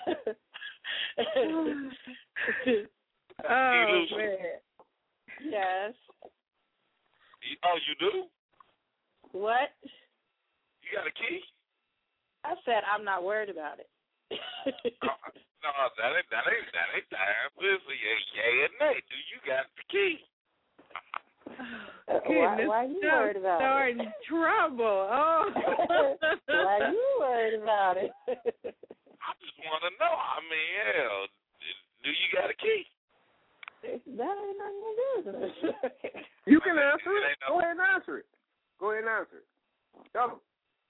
Oh, man. Yes. Oh, you do? What? You got a key? I said I'm not worried about it. No, that ain't time. Listen, yay and nay. Do you got the key? Why are you worried about starting it? Trouble. Oh. Why are you worried about it? I just want to know. I mean, hell, do you got a key? That ain't none of your business. You can answer it. Go ahead and answer it. Tell them.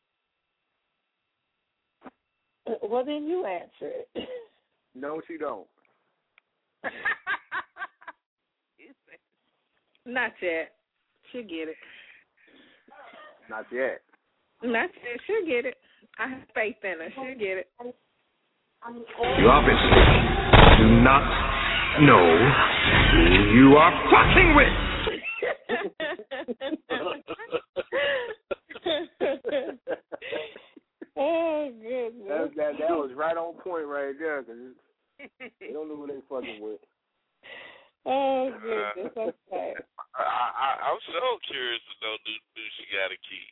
Well, then you answer it. No, she don't. Not yet. She'll get it. Not yet. She'll get it. I have faith in her. She'll get it. You obviously do not know who you are fucking with. Oh, goodness. That was right on point right there, because they don't know who they fucking with. Oh, goodness. Okay. I'm so curious to know, do she got a key?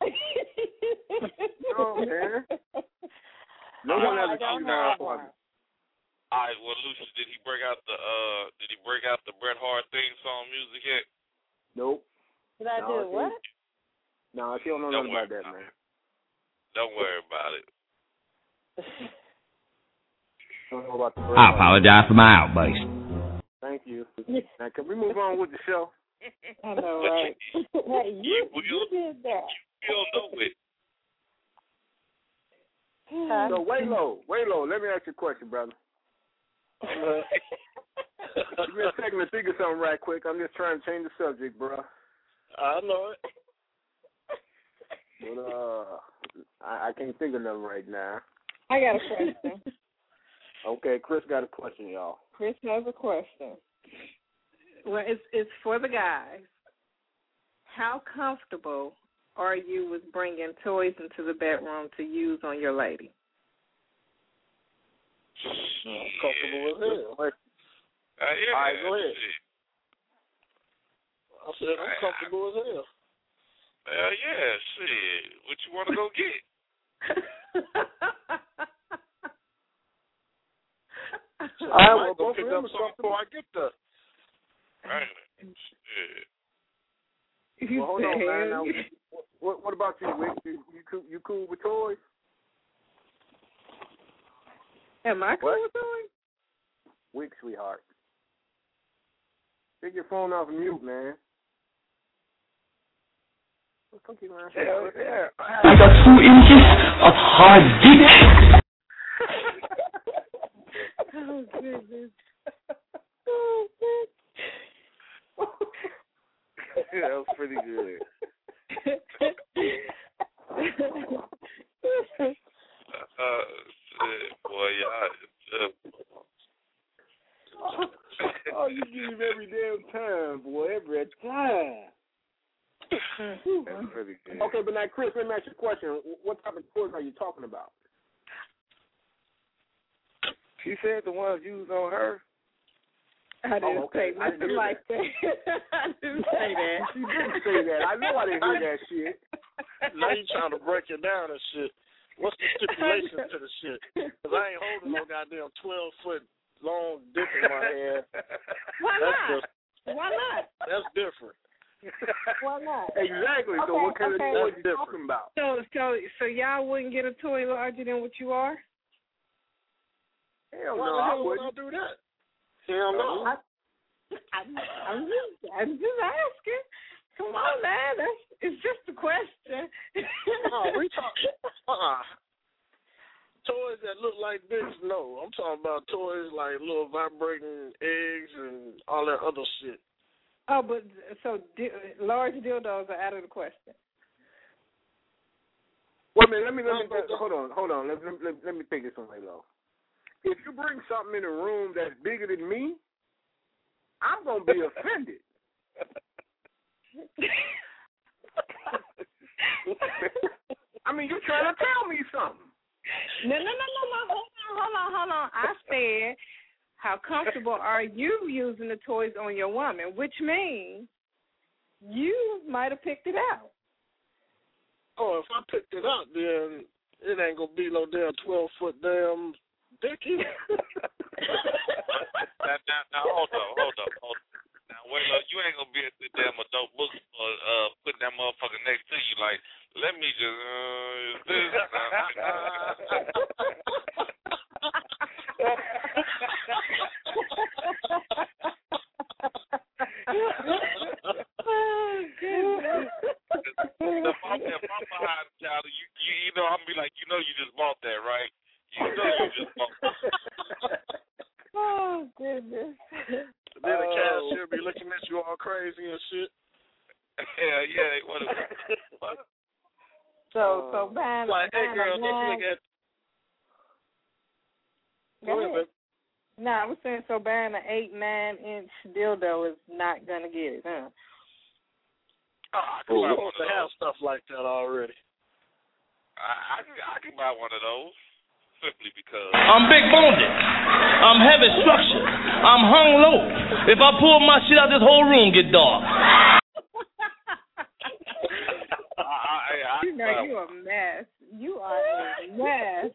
Oh, man. No one has a key now for me. All right, well, Lucius, did he break out the Bret Hart theme song music yet? Nope. Did I do what? No, she don't know nothing about that, man. Don't worry about it. Don't know about the Bret I apologize for my outburst. Thank you. Now, can we move on with the show? I know, right? Hey, you did that. You don't know it. So, Waylo, let me ask you a question, brother. Give me a second to think of something right quick. I'm just trying to change the subject, bro. I know it. But I can't think of nothing right now. I got a question. Okay, Chris got a question, y'all. Chris has a question. Well, it's for the guys. How comfortable are you with bringing toys into the bedroom to use on your lady? I'm comfortable with it. Yeah, all right, go ahead. I said I'm comfortable as hell. Hell yeah, shit. What you want to go get? So I might go pick up something before I get there. Right. Shit. Well, hold on, man. Now, what about you, Wick? You cool with toys? Am I cool with toys? Wick, sweetheart. Take your phone off mute, man. Yeah. I got 2 inches of hard dick. Oh, goodness. Yeah, that was pretty good. Shit, boy, y'all. Oh, you give him every damn time, boy, every time. That's pretty good. Okay, but now, Chris, let me ask you a question. What type of toys are you talking about? She said the ones used on her. I didn't say nothing like that. I didn't say that. She didn't say that. I know I didn't hear that shit. Now you trying to break it down and shit. What's the stipulation to the shit? Because I ain't holding no goddamn 12-foot long dick in my hand. Why not? Why not? That's different. Why not? Exactly. So what kind of toy are you talking about? So y'all wouldn't get a toy larger than what you are? Hell Why no, the I hell would I wouldn't. do that? Hell no. I'm just asking. Come on, man. It's just a question. No, we talking. Toys that look like dicks, no. I'm talking about toys like little vibrating eggs and all that other shit. Oh, but so large dildos are out of the question. Wait a minute. Let me hold on. Let me think this one way low. If you bring something in a room that's bigger than me, I'm gonna be offended. I mean, you're trying to tell me something. No. Hold on. I said, how comfortable are you using the toys on your woman? Which means you might have picked it out. Oh, if I picked it out, then it ain't gonna be no damn 12-foot damn dicky. Now hold on. Now wait, look, you ain't gonna be at the damn adult bookstore putting that motherfucker next to you like, let me just this. Oh, goodness. If I'm behind the child, you know, I'm be like, you know, you just bought that, right? You know, you just bought that. Oh, goodness. Then the cashier be looking at you all crazy and shit. Yeah. What? So buying like, hey girl, let's look at. Go ahead, babe. No, I was saying, so buying an 8-9 inch dildo is not gonna get it, huh? I want to have stuff like that already. I can buy one of those simply because I'm big boned. I'm heavy structured. I'm hung low. If I pull my shit out, this whole room get dark. You know you a mess. You are a mess.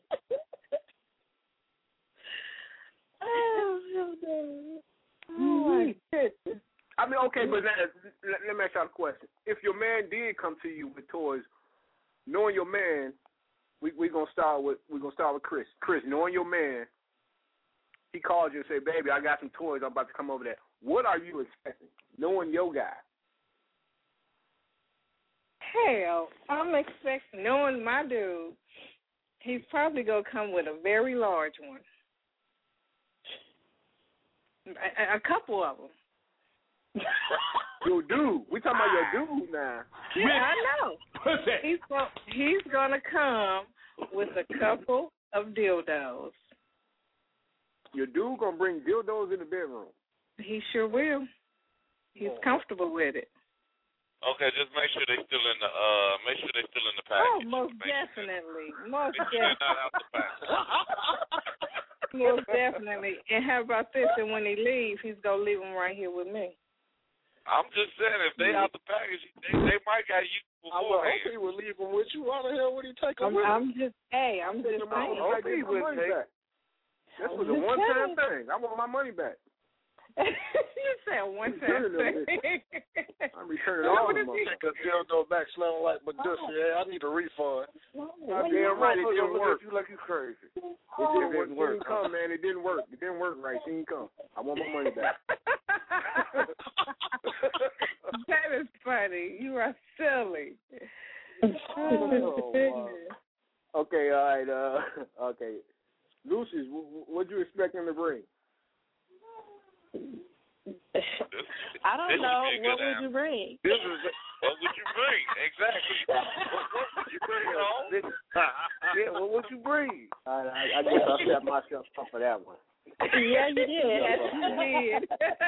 Oh my goodness. I mean, okay, but let me ask y'all a question. If your man did come to you with toys, knowing your man, we're gonna start with Chris. Chris, knowing your man, he called you and said, "Baby, I got some toys. I'm about to come over there." What are you expecting, knowing your guy? Hell, I'm expecting, knowing my dude, he's probably gonna come with a very large one. A couple of them. Your dude. We talking about your dude now. Yeah, I know. He's gonna come with a couple of dildos. Your dude gonna bring dildos in the bedroom. He sure will. He's comfortable with it. Okay, just make sure they're still in the package. Oh, most definitely. Most definitely. Not out the package. Most definitely. And how about this? And when he leaves, he's gonna leave them right here with me. I'm just saying, if they out the package, they might got you beforehand. I would hope he would leave them with you. Why the hell would he take them with him? I'm just saying. This was a one-time thing. I want my money back. You said one-time thing. I'm returning all of them. Take a dildo back smelling like Medusa. Yeah, I need a refund. Damn right, it didn't work. You like you crazy. It didn't work. Come, man, it didn't work. It didn't work right. It didn't come. I want my money back. That is funny. You are silly. Okay, all right. Okay. Lucius, what you expecting to bring? I don't know. What would you bring? What would you bring? Exactly. What would you bring, home? Yeah, what would you bring? I guess I set myself up for that one. Yeah, you did. Yes, you did.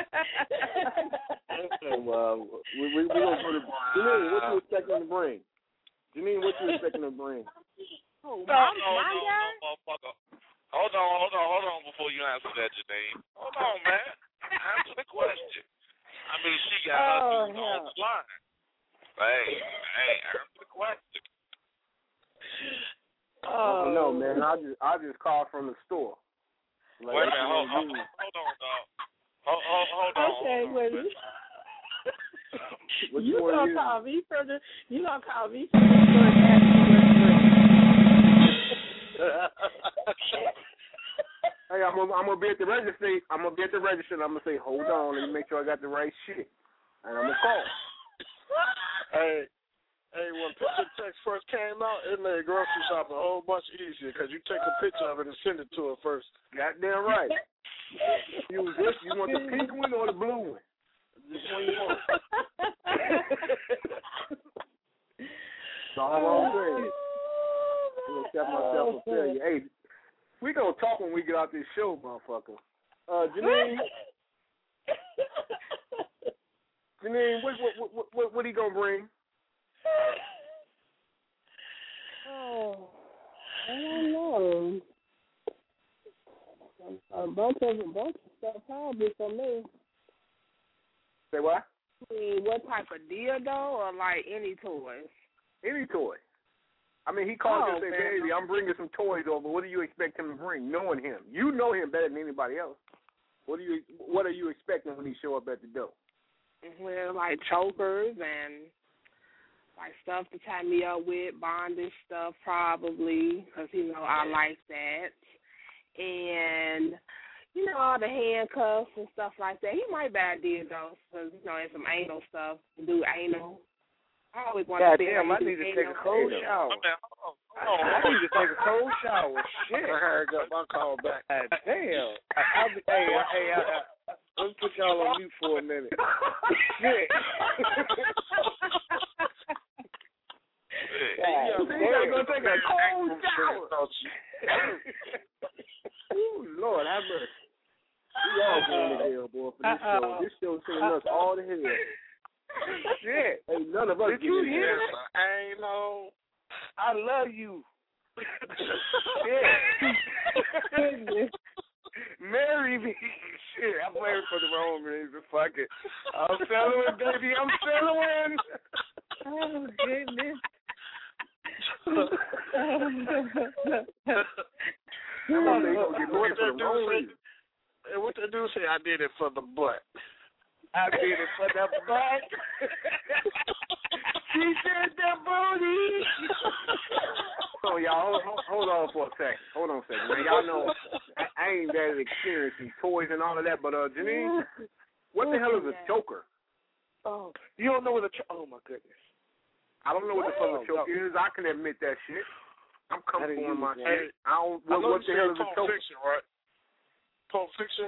Well, we gonna go to Janine. What you expecting to bring? Janine, what you expecting to bring? Oh, my guy? Hold on before you answer that, Janine. Hold on, man. Answer the question. I mean, she got her dude on the line. Hey, answer the question. Oh no, man. I just called from the store. Like, wait a minute, hold on, dog. Hold on. Okay, wait. You gonna call me from the store and ask me Hey, I'm gonna be at the register. I'm gonna say, hold on, let me make sure I got the right shit, and I'm gonna call. Hey, when picture text first came out, it made grocery shopping a whole bunch easier because you take a picture of it and send it to her first. Goddamn right. You want the pink one or the blue one? Which one you want? That's all I'm saying. I'm gonna set myself a failure. Hey, we gonna talk when we get out this show, motherfucker. Janine, what he gonna bring? Oh, I don't know. A bunch of stuff probably for me. Say what? I mean, what type of dildo or like any toys? Any toy. I mean, he called and said, "Baby, I'm bringing some toys over. What do you expect him to bring?" Knowing him, you know him better than anybody else. What are you expecting when he show up at the door? Well, like chokers and like stuff to tie me up with, bondage stuff probably, because I like that, and all the handcuffs and stuff like that. He might buy dildos because and some anal stuff to do anal. I always want to damn, I need to take a cold shower. I need to take a cold shower. Shit. I heard up my call back. Damn. Let's put y'all on mute for a minute. Shit. I'm going to take a cold shower. Ooh, Lord, have mercy. We all going to hell, boy, for this show. This show sending us all to hell. Shit. Ain't none of us. Did you hear that? I ain't know. I love you. Shit. Marry me. Shit, I'm waiting for the wrong reason. Fuck it. I'm settling, baby. I'm settling. Oh, goodness. What the dude say? I did it for the butt. I did it for the butt. She said the booty. So y'all, hold on for a second. Hold on a second, man. Y'all know I ain't that experienced in toys and all of that, but Janine, what the hell is a choker? Oh, you don't know what a choker? Oh my goodness. I don't know what the fuck a choker is. I can admit that shit. I'm comfortable in my shit. I don't. What the hell is a choker? Fiction, right? Pulp Fiction.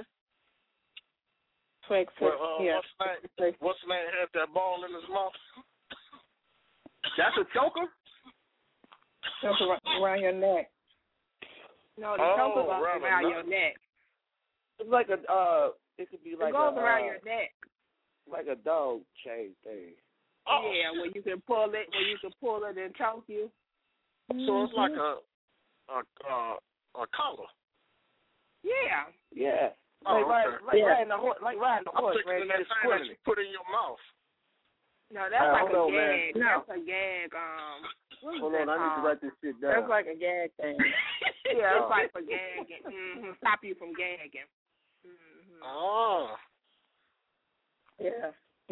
Yeah. What's the name? Had that ball in his mouth. That's a choker? Choker around your neck. No, the choker's around your neck. It's like a it could be like it goes around your neck. Like a dog chain thing. Oh. Yeah, where you can pull it and choke you. So it's like a collar. Yeah. Yeah. Oh, riding the horse, like riding the horse, man. That thing that you put in your mouth. No, that's like a gag. Man. That's a gag. Hold on, I need to write this shit down. That's like a gag thing. Yeah, it's like for gagging. Stop you from gagging. Oh. Yeah.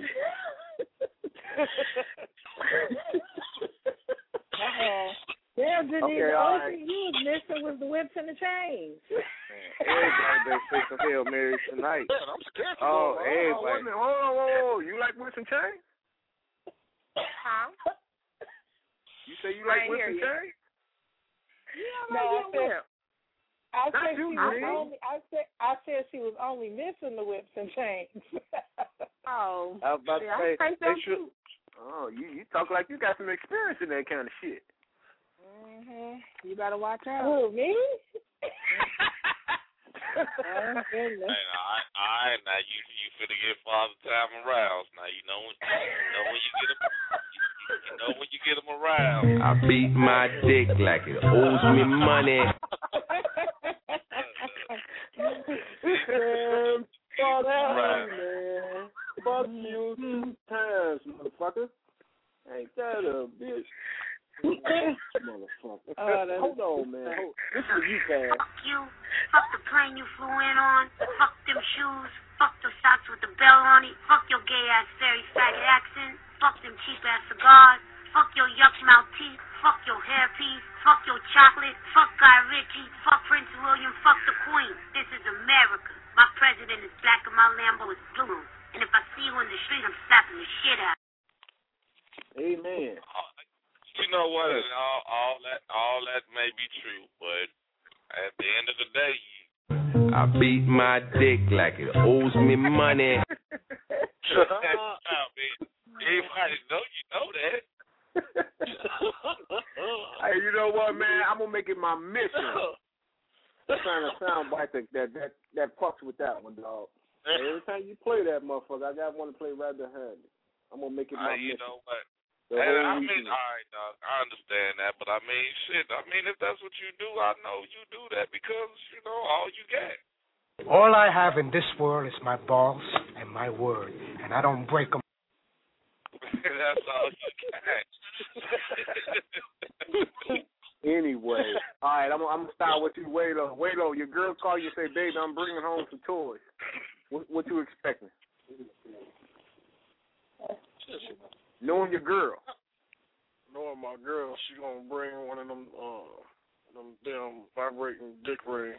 Damn, Janine, the only thing you was missing was the whips and the chains. Everybody better say some Hail Marys tonight. Man, I'm scared. Oh, everybody. Hold on. You like whips and chains? Huh? You say you like whips and chains? Yeah, I said she was only missing the whips and chains. Oh. I was about to say, they should. Oh, you talk like you got some experience in that kind of shit. You better watch out. Oh, me? Oh, goodness. Hey, now you finna get Father Time aroused. Now you know when you get him aroused. I beat my dick like it owes me money. Man, fuck you, man. Fuck you 2 times, motherfucker. Ain't that a bitch? Motherfucker. Hold on, man. This is you, Cass. Fuck you. Fuck the plane you flew in on. Fuck them shoes. Fuck the socks with the bell on it. Fuck your gay-ass fairy faggot accent. Fuck them cheap-ass cigars. Fuck your yuck-mouth teeth. Fuck your hairpiece. Fuck your chocolate. Fuck Guy Ritchie. Fuck Prince William. Fuck the Queen. This is America. My president is black and my Lambo is blue. And if I see you in the street, I'm slapping the shit out. Amen. You know what? All that may be true, but at the end of the day, I beat my dick like it owes me money. make it my mission. I'm trying to sound bite that fucks with that one, dog. Every time you play that motherfucker, I got one to play right behind it. I'm gonna make it my mission. You know what? I mean, all right, dog. I understand that, but I mean, shit. I mean, if that's what you do, I know you do that because you know all you get. All I have in this world is my balls and my word, and I don't break them. That's all you got. Anyway, all right, I'm gonna start with you, Waylo. Waylo, your girl call you and say, "Baby, I'm bringing home some toys." What you expecting? Knowing your girl. Knowing my girl, she gonna bring one of them damn vibrating dick rings.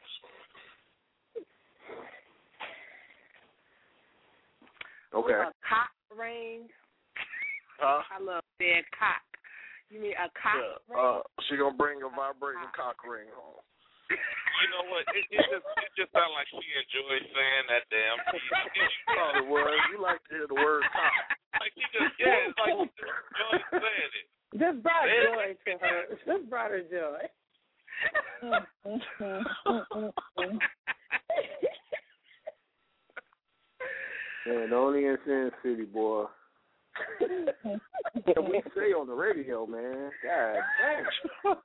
Okay. A cock ring. Huh? I love that cock. You mean a cock ring? She gonna bring a vibrating cock ring home. You know what? It just sounds like she enjoys saying that damn piece. The word. You like to hear the word cock. Like she just, yeah, it's like she just enjoys saying it. Just brought joy to her. Just brought her joy. Man, only in Sin City, boy. What we say on the radio, man. God damn.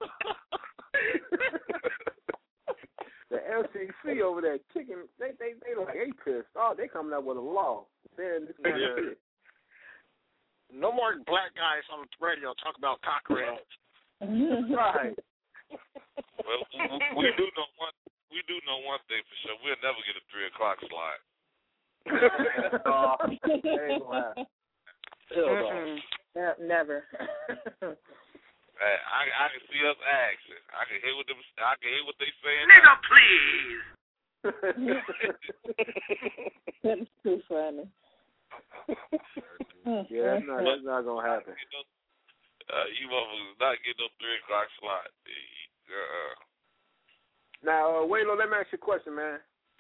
The FCC over there kicking, they like, they pissed off. They coming up with a law saying this kind of shit. No more black guys on the radio talk about cock rings. Right. Well, we do know one thing for sure. We'll never get a 3 o'clock slide. Never. I can see us asking. I can hear what they saying. Nigga, please. That's too funny. Yeah, that's not gonna happen. You motherfuckers not getting no 3 o'clock slot. Now, Waylo, let me ask you a question, man.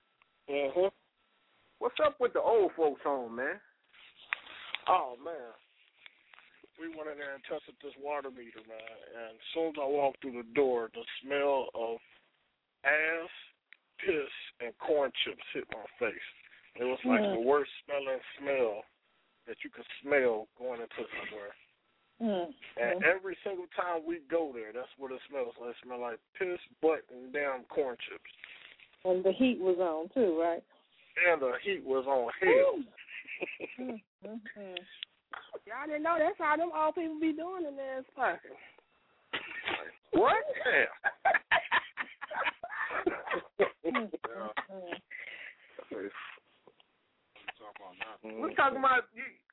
What's up with the old folks home, man? Oh man, we went in there and tested this water meter, man. And as soon as I walked through the door, the smell of ass, piss, and corn chips hit my face. It was like the worst smelling smell that you could smell going into somewhere. And every single time we go there, that's what it smells like. It smells like piss, butt, and damn corn chips. And the heat was on too, right? And the heat was on hell. Y'all didn't know that's how them old people be doing in there. Fucking. What? We're talking about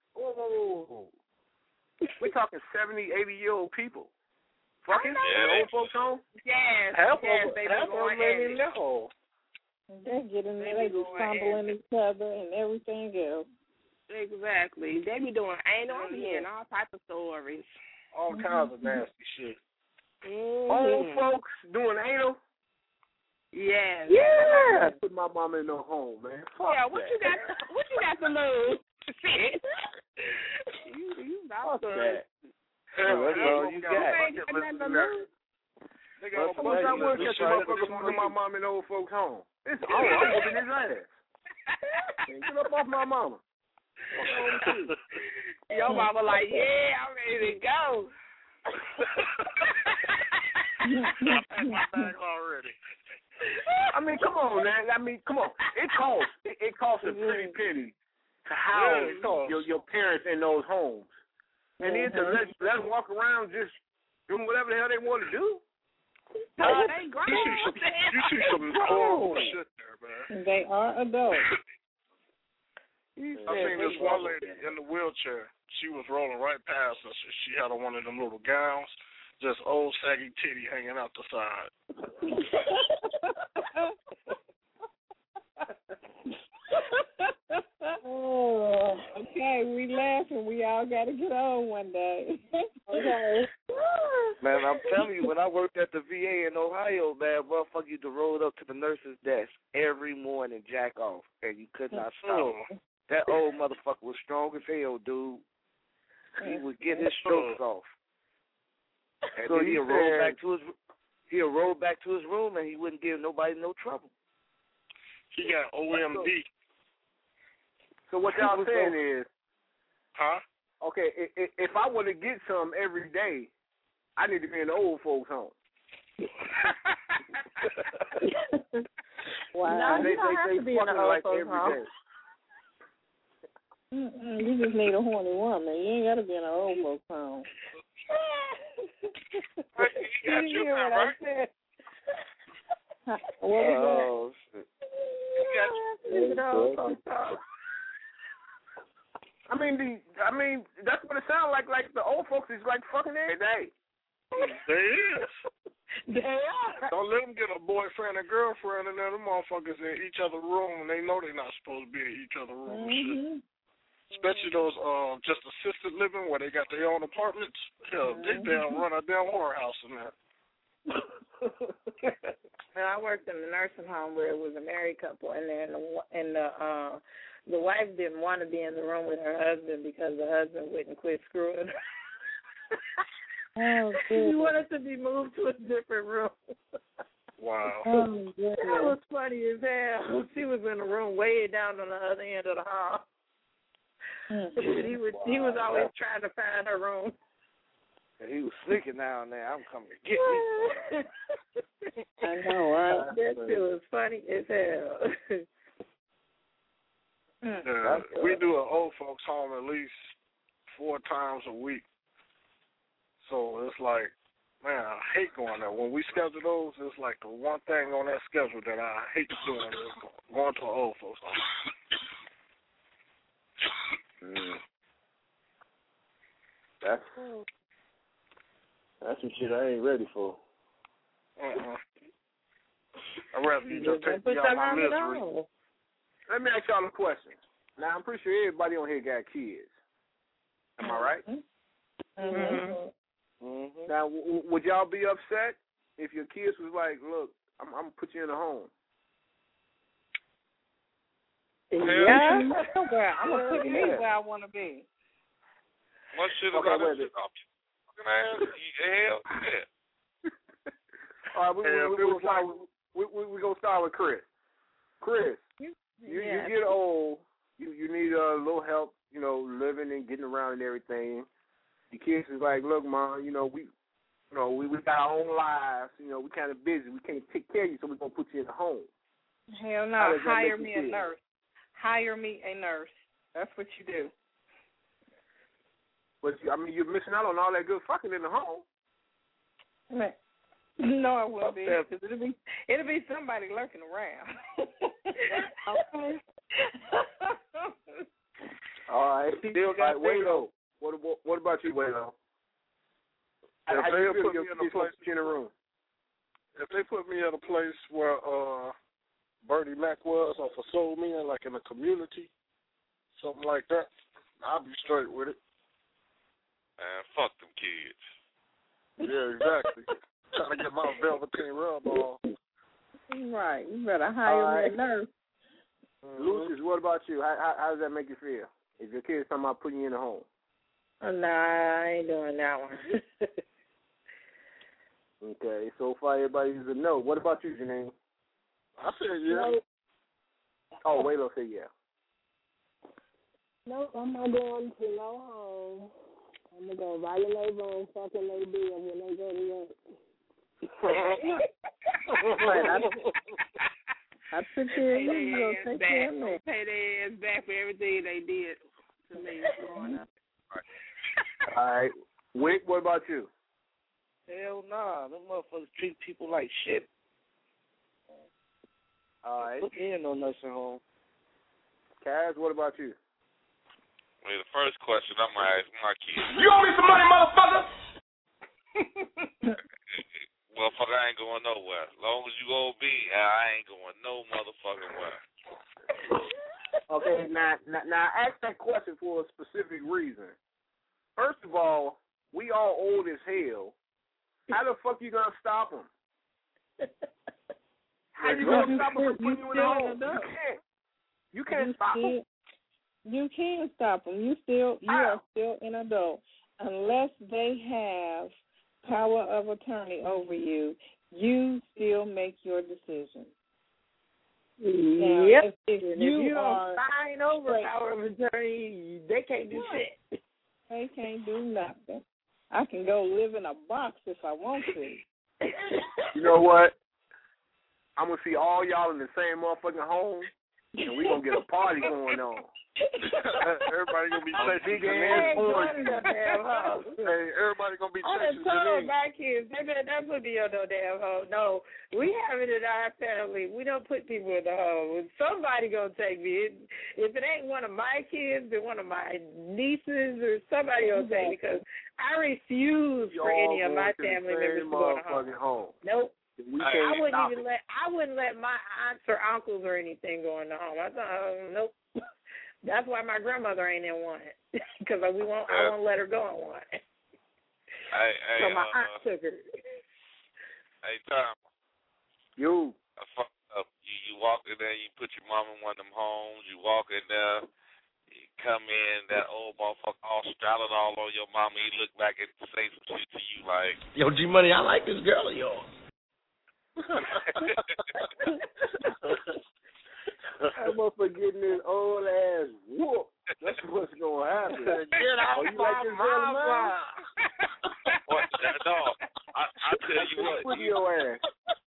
we're talking 70, 80-year-old people. Fucking old folks home? Yes. Half yes, of them in their hole. They get in there, they just fumbling each other and everything else. Exactly. They be doing anal and all types of stories. All kinds of nasty shit. Old folks doing anal? Yes. Yeah. Put my mama in no home, man. Fuck what that. you got to lose? Shit. You Fuck that. That's all you got. But I will catch a motherfucker putting my mom in old folks' home. It's on. I'm whooping his ass. Get up off my mama. Your mama like, yeah, I'm ready to go. I my bag already. I mean, come on, man. Come on. It costs a pretty penny to house your parents in those homes. And then to let them walk around just doing whatever the hell they want to do. They grown. You see some horrible shit there, man. They are adults. I seen this one lady in the wheelchair. She was rolling right past us. She had on one of them little gowns, just old saggy titty hanging out the side. Okay, we laughing. We all got to get on one day. Okay. Man, I'm telling you, when I worked at the VA in Ohio, man, motherfucker used to roll up to the nurse's desk every morning, jack off, and you could not stop. That old motherfucker was strong as hell, dude. He would get his strokes off. And So then he'd roll back to his... he'll roll back to his room and he wouldn't give nobody no trouble. He got OMD. So what y'all saying is, huh? Okay, if I want to get some every day, I need to be in the old folks' home. Wow. No, you don't have to be in the old folks' home. You just need a horny woman. You ain't got to be in an old folks' home. You got you now, right? Oh, shit. I mean, that's what it sounds like. Like the old folks is like fucking every day. They is. They are. Don't let them get a boyfriend and girlfriend, and then them motherfuckers in each other's room, and they know they're not supposed to be in each other's room. Shit. Especially those just assisted living where they got their own apartments. Hell, they damn run a damn whorehouse in there. I worked in a nursing home where it was a married couple, and then the wife didn't want to be in the room with her husband because the husband wouldn't quit screwing her. Oh, she wanted to be moved to a different room. Wow. Oh, that was funny as hell. She was in the room way down on the other end of the hall. He was always trying to find her room. And he was sneaking down there. I'm coming to get me. I know, right? That shit was funny as hell. We do an old folks home at least 4 times a week. So it's like, man, I hate going there. When we schedule those, it's like the one thing on that schedule that I hate doing is going to an old folks home. That's some shit I ain't ready for. I'd rather you just take me out my misery. Let me ask y'all a question. Now, I'm pretty sure everybody on here got kids. Am I right? Mm-hmm. Mm-hmm. Now, would y'all be upset if your kids was like, look, I'm going to put you in a home? Yeah. I'm going to put me where I want to be. What shit about this shit off your ass? Hell, yeah. All right, we're going to start with Chris. Chris, you get old. You need a little help, living and getting around and everything. The kids is like, look, Mom, we got our own lives. We kind of busy. We can't take care of you, so we're going to put you in a home. Hell no. Hire me a nurse. Hire me a nurse. That's what you do. But, you're missing out on all that good fucking in the home. No, I wouldn't be. Because it'll be somebody lurking around. Okay. All right. Still got Waylo. What about you, Waylo? If they put me in a place in a room. If they put me in a place where Bernie Mac was, or for Soul Men, like in a community, something like that, I'll be straight with it. Man, fuck them kids. Yeah, exactly. Trying to get my velveteen rub on. Right. You better hire me a nurse. Lucius, what about you? How does that make you feel? If your kid's talking about putting you in a home? Nah, I ain't doing that one. Okay, so far everybody's a no. What about you, Janine? I said yeah. Nope. Oh, Waylo said yeah. Nope, I'm not going to no home. I'm going to go right in their room, fucking their bill when they go to work. I took care of you. You take care of me. Pay their ass back for everything they did to me growing up. All right. Wick, what about you? Hell nah. Them motherfuckers treat people like shit. All right. Put me in no nursing home. Kaz, what about you? Well, the first question I'm going to ask my kids. You owe me some money, motherfucker! Motherfucker, I ain't going nowhere. As long as you owe me, I ain't going no motherfucking where. Okay, now I asked that question for a specific reason. First of all, we all old as hell. How the fuck you gonna stop them? How you gonna stop them from putting you in the home? You can't stop them. You can't stop them. You are still an adult unless they have power of attorney over you. You still make your decision. Yep. If you don't sign over power of attorney, they can't do shit. They can't do nothing. I can go live in a box if I want to. You know what? I'm going to see all y'all in the same motherfucking home, and we're going to get a party going on. Everybody gonna be chasing Janine. Hey, everybody gonna be chasing Janine. I Janine. my kids, they better not put me on no damn home. No, we have it in our family. We don't put people in the home. Somebody gonna take me. If it ain't one of my kids, then one of my nieces or somebody gonna take me, because I refuse for any of my family members to go in the home. Nope. I wouldn't let my aunts or uncles or anything go in the home. I thought, nope. That's why my grandmother ain't in one, because I won't let her go in one. So my aunt took her. Hey, Tom. You. I fucked up. You walk in there, you put your mom in one of them homes. You walk in there, you come in, that old motherfucker all straddled all on your mama. He look back and say some shit to you like, "Yo, G Money, I like this girl of yours." That motherfucker getting his old ass whooped. That's what's gonna happen. Get out you like this mama? What? No, I tell you what. Put your ass.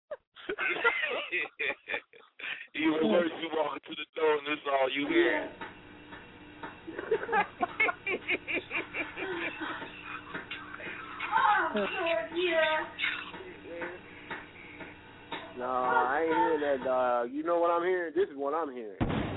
Even worse, you walk into the door and this is all you hear. No, I ain't hearing that, dog. You know what I'm hearing? This is what I'm hearing.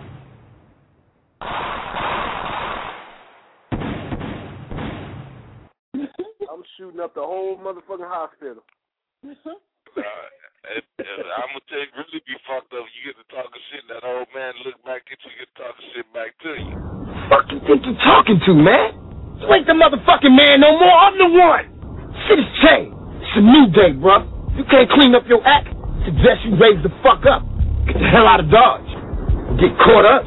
I'm shooting up the whole motherfucking hospital. I'm gonna tell you, really be fucked up. You get to talking shit, and that old man look back at you, get talking shit back to you. Fuck you think you talking to, man? You ain't the motherfucking man no more. I'm the one. Shit has changed. It's a new day, bro. You can't clean up your act. Suggest you raise the fuck up. Get the hell out of Dodge. Get caught up.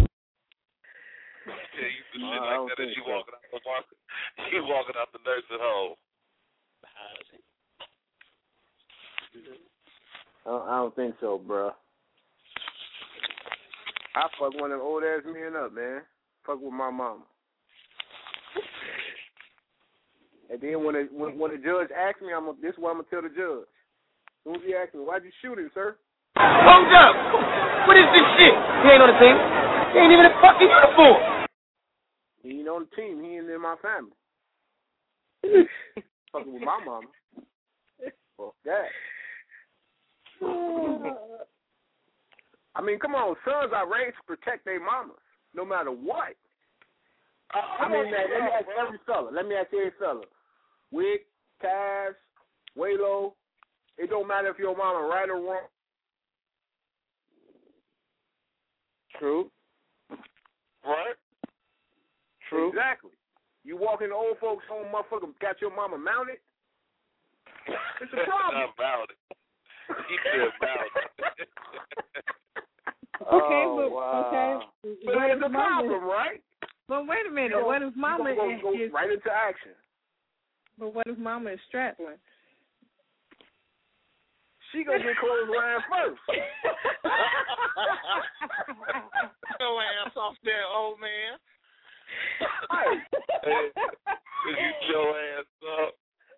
Yeah, you do shit like that as you walking out the nursing home. I don't think so, bro. I fuck one of them old ass men up, man. Fuck with my mama. And then when the judge asks me, this is what I'm gonna tell the judge. As soon as he asks me, why'd you shoot him, sir? Hold up! What is this shit? He ain't on the team. He ain't even in fucking uniform. He ain't on the team. He ain't in my family. Fucking with my mama. Fuck that. I mean, come on. Sons are raised to protect their mamas, no matter what. Let me ask every fella. Wick, Cass, Waylo. It don't matter if your mama right or wrong. True. Right. True. Exactly. You walk in the old folks' home, motherfucker, got your mama mounted. It's a problem. About it. He said about it. Okay, But it's a problem, right? But wait a minute. What if mama go is right into action? But what if mama is straddling? She gonna get clothesline first. Your ass off there, old man. Hey, get your ass up.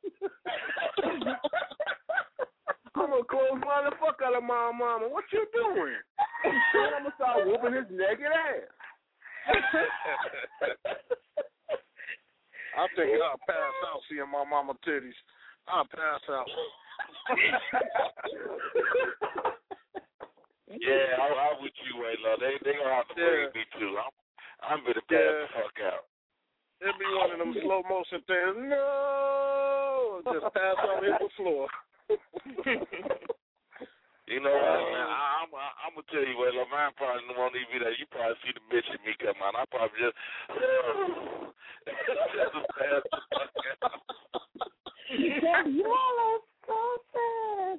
I'm gonna clothesline the fuck out of my mama. What you doing? Then I'm gonna start whooping his naked ass. I think I'll pass out seeing my mama titties. I'll pass out. Yeah, I'm with you, Waylo. They gonna have to bring me too. I'm gonna pass the fuck out. It'll be one of them slow motion things. No, just pass out hit the floor. You know what, man? I'm gonna tell you, Waylo. Mine probably won't even be there. You probably see the bitch in me come out. I probably just pass the fuck out. Y'all are so sad.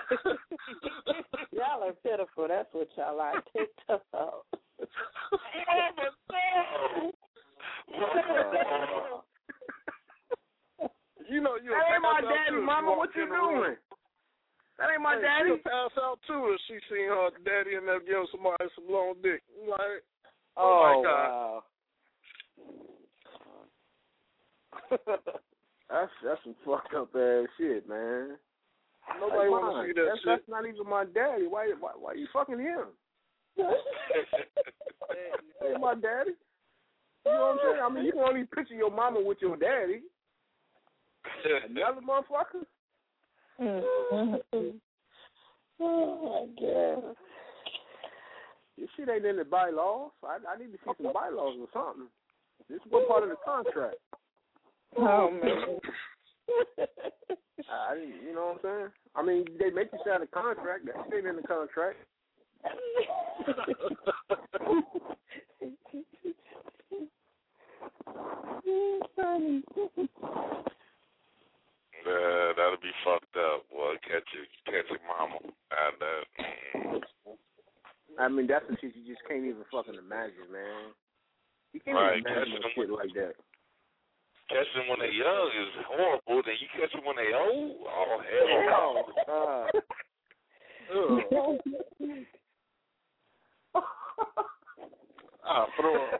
Y'all are pitiful. That's what y'all are. TikTok. You know you. Hey, my daddy, mama, what you doing? That ain't my Hey, daddy. She'll pass out too if she seen her daddy and them give somebody some long dick. I'm like, Oh, my God. Wow. That's some fucked up ass shit, man. Nobody want to see that shit. That's not even my daddy. Why you fucking him? That ain't my daddy. You know what I'm saying? I mean, you can only picture your mama with your daddy. Another motherfucker? Oh, my God. This shit ain't in the bylaws. I need to see some bylaws or something. This is one part of the contract. Oh, man. You know what I'm saying? I mean, they make you sign a contract. That shit ain't in the contract. That'll be fucked up, boy. Catch your mama. I mean, that's some shit you just can't even fucking imagine, man. You can't Right, even imagine no shit like that. Catch them when they're young is horrible. Then you catch them when they old. Oh hell no! I'll throw up.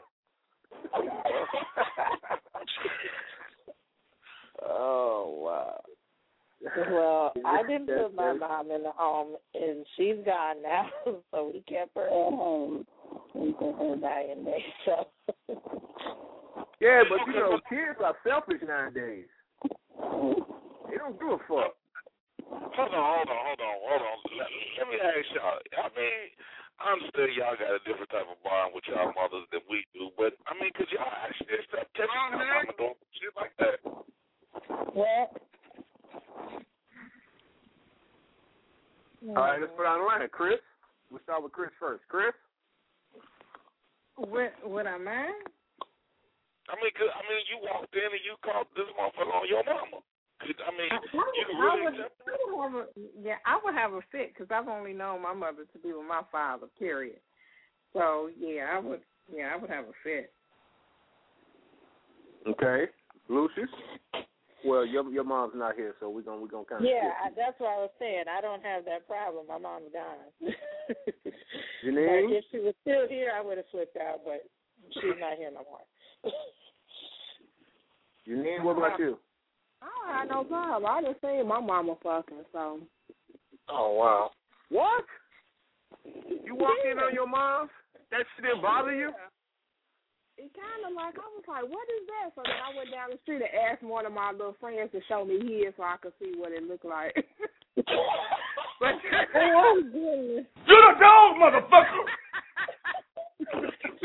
Oh wow. Well, I didn't put my mom in the home, and she's gone now, so we kept her at home. We put her dying there, so. Yeah, but you know, kids are selfish nowadays. They don't give a fuck. Hold on. Let me ask y'all. I mean, I understand y'all got a different type of bond with y'all mothers than we do, but I mean, could y'all actually accept catching your mama doing shit like that? What? All right, let's put on the line. Chris? We'll start with Chris first. Chris? What am I? I mean, you walked in and you called this motherfucker on your mama. I mean, I would have a fit because I've only known my mother to be with my father. Period. So I would have a fit. Okay, Lucius. Well, your mom's not here, so we're gonna kind of. Yeah, that's what I was saying. I don't have that problem. My mom's gone. Janine? If she was still here, I would have flipped out, but she's not here no more. Janine, what about you? I don't have no problem. I just seen my mama fucking, so. Oh, wow. What? You walk in on your mom? That shit didn't bother you? It kind of like, I was like, what is that? So then I went down the street and asked one of my little friends to show me his so I could see what it looked like. But oh, goodness. You're the dog, motherfucker! I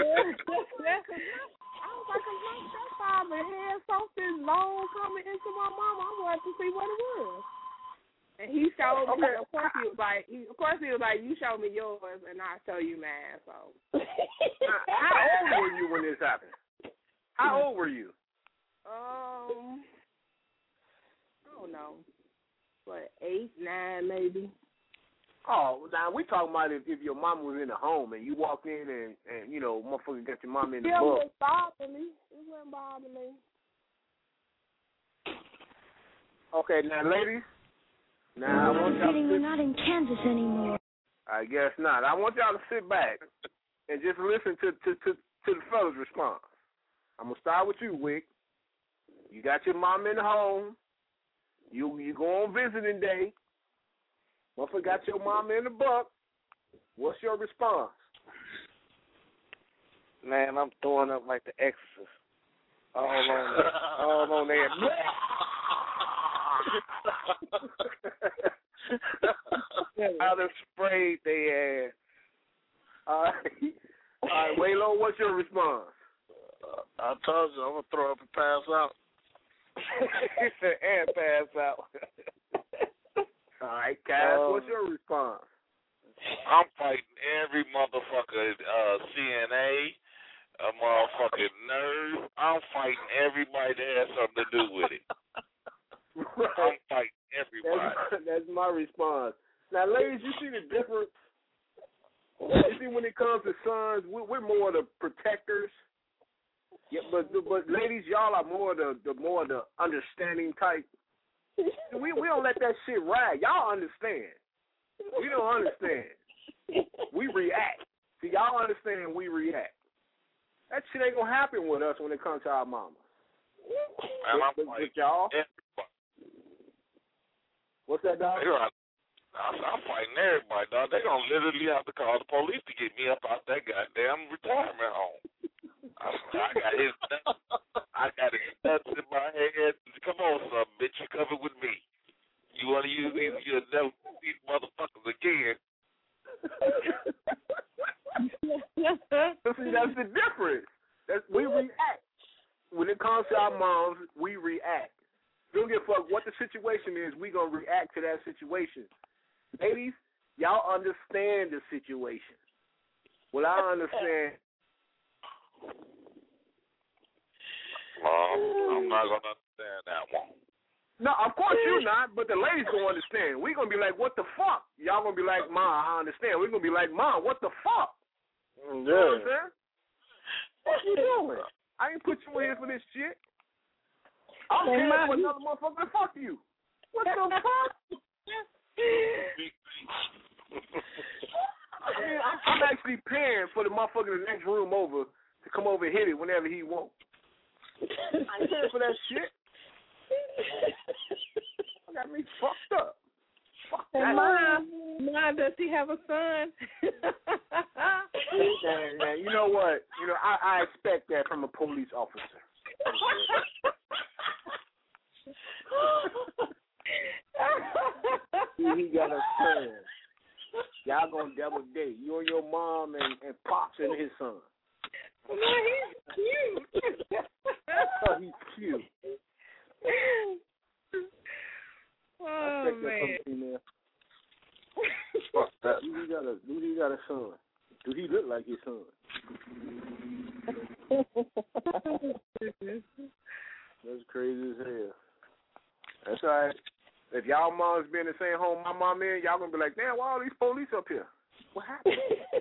was like, my stepfather had something long coming into my mama. I wanted to see what it was. And he showed me. Of course, he was like, you show me yours, and I'll show you mine. So, how old were you when this happened? How old were you? I don't know, what, 8, 9, maybe. Oh, now we talking about if your mom was in the home and you walked in and you know, motherfucker got your mom in the book. It wouldn't bother me. It wouldn't bother me. Okay, now ladies. Now, I want y'all we're not in Kansas anymore. I guess not. I want y'all to sit back and just listen to the fellas' response. I'm gonna start with you, Wick. You got your mom in the home. You go on visiting day. Motherfucker got your mom in the buck. What's your response? Man, I'm throwing up like the Exorcist. All on there. I done sprayed their ass. All right, Waylon, what's your response? I told you, I'm going to throw up and pass out. He said, and pass out. All right, Cass, what's your response? I'm fighting every motherfucker CNA, a motherfucking nerd. I'm fighting everybody that has something to do with it. Right. I'm fighting everybody. That's my response. Now, ladies, you see the difference? You see, when it comes to sons, we're more the protectors. Yeah, but ladies, y'all are more the understanding type. We don't let that shit ride. Y'all understand. We don't understand. We react. See, y'all understand we react. That shit ain't gonna happen with us when it comes to our mamas. With y'all. What's that, dog? I'm fighting everybody, dog. They gonna literally have to call the police to get me up out that goddamn retirement home. I got his nuts in my head. Come on, son, bitch, you covered with me. You wanna use these? You'll never see these motherfuckers again. See, that's the difference. We react. When it comes to our moms, we react. Don't give a fuck what the situation is. We gonna react to that situation. Ladies, y'all understand the situation. Well, I understand. I'm not gonna understand that one. No, of course you're not, but the ladies gonna understand. We gonna be like, what the fuck? Y'all gonna be like, Ma, I understand. We gonna be like, Ma, what the fuck? Yeah. You know what I'm saying? What you doing? I ain't put you in here for this shit. I'm here for another motherfucker to fuck you. What the fuck? I mean, I'm actually paying for the motherfucker in the next room over to come over and hit it whenever he wants. I ain't paying for that shit. Got me fucked up. Fuck that. Mom, does he have a son? Man, you know what? You know, I expect that from a police officer. He got a son. Y'all gonna double date. You and your mom and Pops and his son. Well, he's cute. Oh, he's cute. Oh, man. Fuck that. Do he got a son? Do he look like his son? That's crazy as hell. That's all right. If y'all moms be in the same home my mom in, y'all gonna be like, damn, why all these police up here? What happened?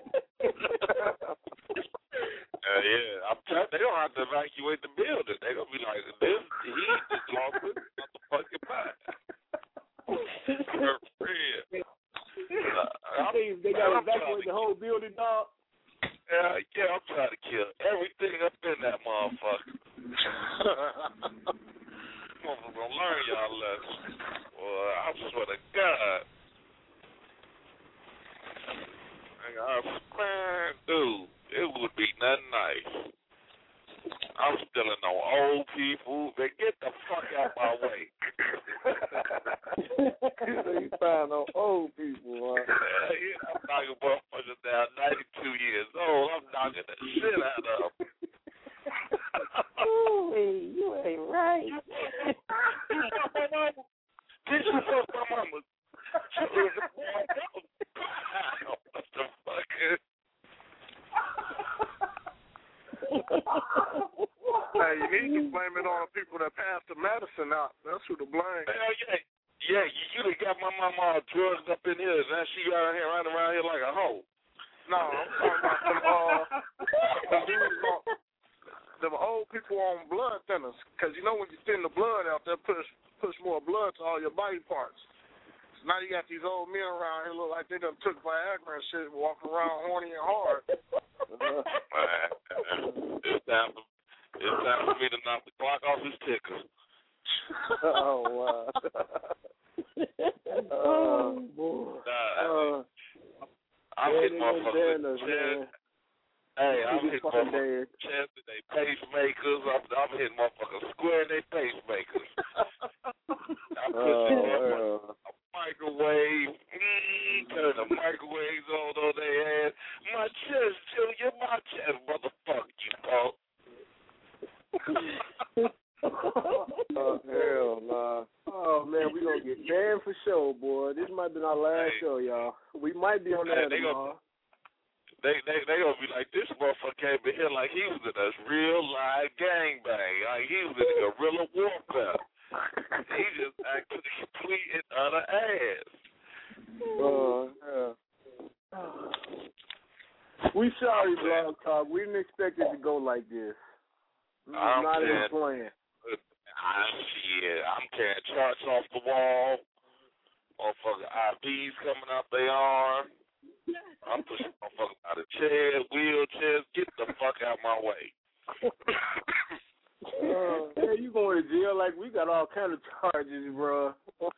Yeah, I'm telling they don't have to evacuate the building. They gonna be like, he just lost his motherfucking mind. For real. They gotta evacuate the whole building, dog. Yeah, I'm trying to kill everything up in that motherfucker. I'm gonna learn y'all lesson. Boy, I swear to God. Man, dude, it would be nothing nice. I'm stealing no old people. They get the fuck out my way. You find no old people, huh? Yeah, I'm knocking motherfuckers down 92 years old. I'm knocking the shit out of them. Ooh, you ain't right. Did you know my mama? She was a boy. What the fuck is? Hey, you need to blame it on people that passed the medicine out. That's who to blame. Hell yeah. Yeah, you done got my mama all drugged up in here. Now she out here running around here like a hoe. No, I'm talking about them old people on blood thinners. Because you know when you thin the blood out, they push more blood to all your body parts. So now you got these old men around here look like they done took Viagra and shit, walking around horny and hard. It's time for me to knock the clock off his ticker. Oh, wow. Oh, boy. I'm hitting motherfuckers. Hey, I'm hitting motherfuckers chest in their pacemakers. I'm hitting motherfuckers square in their pacemakers. I'm pushing a microwave. Turn the microwaves on their ass. My chest, Junior, my chest, motherfucker, you punk. Oh, hell nah. Oh, man, we gonna get banned for sure, boy. This might be our last show, y'all. We might be on that tomorrow. They gonna be like, this motherfucker came in here like he was in a real live gangbang. Like he was in a guerrilla warfare. He just acted complete and utter ass. Yeah. We sorry, Blog Talk. We didn't expect it to go like this. I'm not even playing. I'm carrying charts off the wall Motherfucker IVs coming out their arm. I'm pushing motherfuckers out of chairs, wheelchairs. Get the fuck out my way. Man, you going to jail like we got all kind of charges, bro.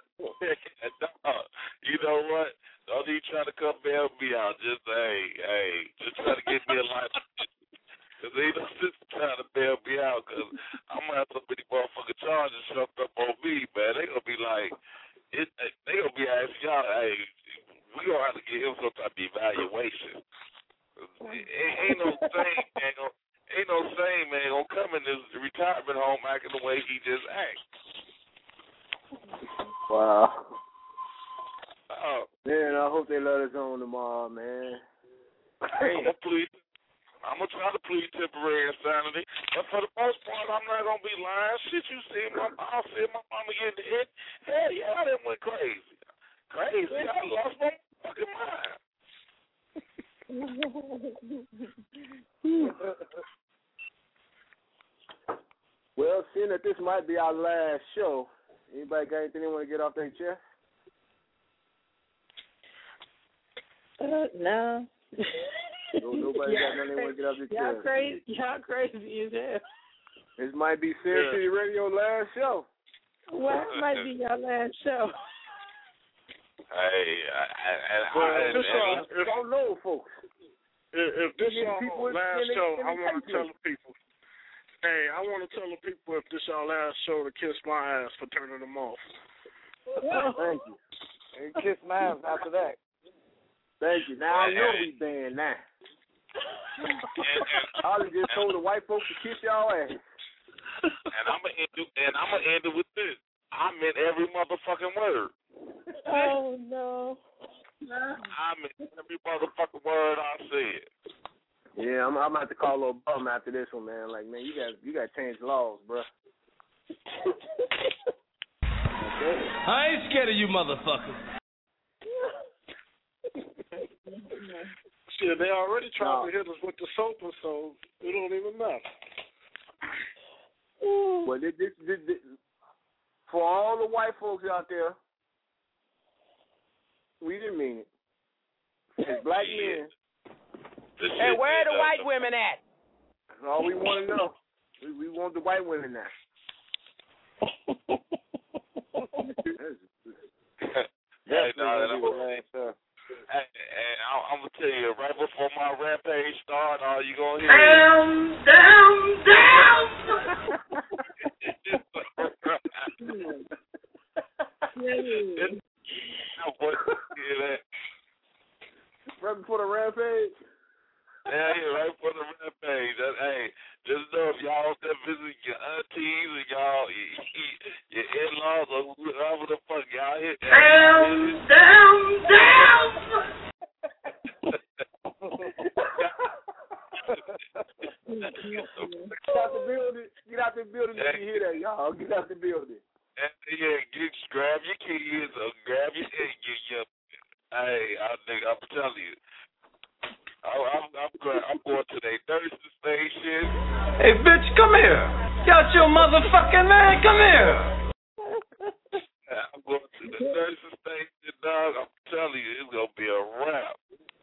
You know what? Don't even try to come bail me out. Just, just try to get me a life. Because ain't no sister trying to bail me out because I'm going to have so many motherfucking charges shoved up on me, man. They going to be like, they going to be asking y'all, hey, we going to have to give him some type of evaluation. Ain't no thing, man. Ain't no saying, man, gonna come in this retirement home acting the way he just acts. Wow. Man, I hope they let us on tomorrow, man. I'm gonna try to plead temporary insanity, but for the most part, I'm not gonna be lying. Shit, you see my mama getting hit. Hell yeah, I done went crazy. I lost my fucking mind. Well, seeing that this might be our last show, anybody got anything they want to get off their chest? No. Nobody got nothing they want to get off their chest. Y'all crazy as hell. This might be Sin City Radio last show. Well, it might be your last show. Hey, I don't know, folks. If this is our last show, I want to tell the people. Hey, I want to tell the people if this is our last show to kiss my ass for turning them off. Thank you. And kiss my ass after that. Thank you. Now I know we banned now. Holly just told the white folks to kiss y'all ass. And I'm gonna end it with this. I meant every motherfucking word. Oh no. I meant every motherfucking word I said. Yeah, I'm gonna have to call old bum after this one, man. Like, man, you got to change the laws, bro. I ain't scared of you motherfuckers. Shit, they already tried to hit us with the sofa, so it don't even matter. Well, this, for all the white folks out there, we didn't mean it. As black men. Hey, where are the white women at? That's all we want to know. We want the white women now. I'm gonna tell you right before my rampage start, all you gonna hear right before the rampage. Yeah, right before the rampage. Hey, just know if y'all out there visiting your aunties and y'all, your in-laws or whoever the fuck y'all hit. Get out the building if you hear that, y'all. Get out the building. Yeah, grab your kids or grab your hey, I'm telling you. I'm going to their nursing station. Hey, bitch, come here. Got your motherfucking man. Come here. I'm going to the nursing station, dog. I'm telling you, it's going to be a wrap.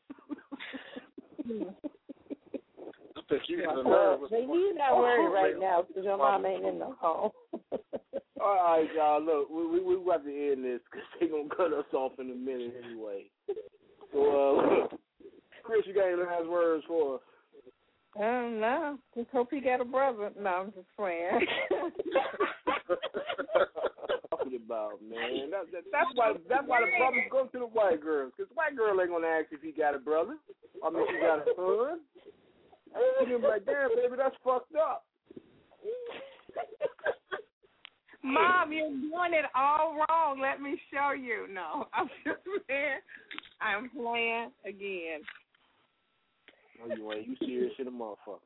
They need not worry right now because your mom ain't in the home. All right, y'all. Look, we got to end this because they're going to cut us off in a minute anyway. So, Chris, you got any last words for us? No. Just hope he got a brother. No, I'm just playing. Talking about, man. That's why the brothers go to the white girls. Because the white girl ain't going to ask if he got a brother. I mean, he got a son. You're going to be like, damn, baby, that's fucked up. Mom, you're doing it all wrong. Let me show you. No, I'm just playing. I'm playing again. No, you ain't. You serious shit, a motherfucker.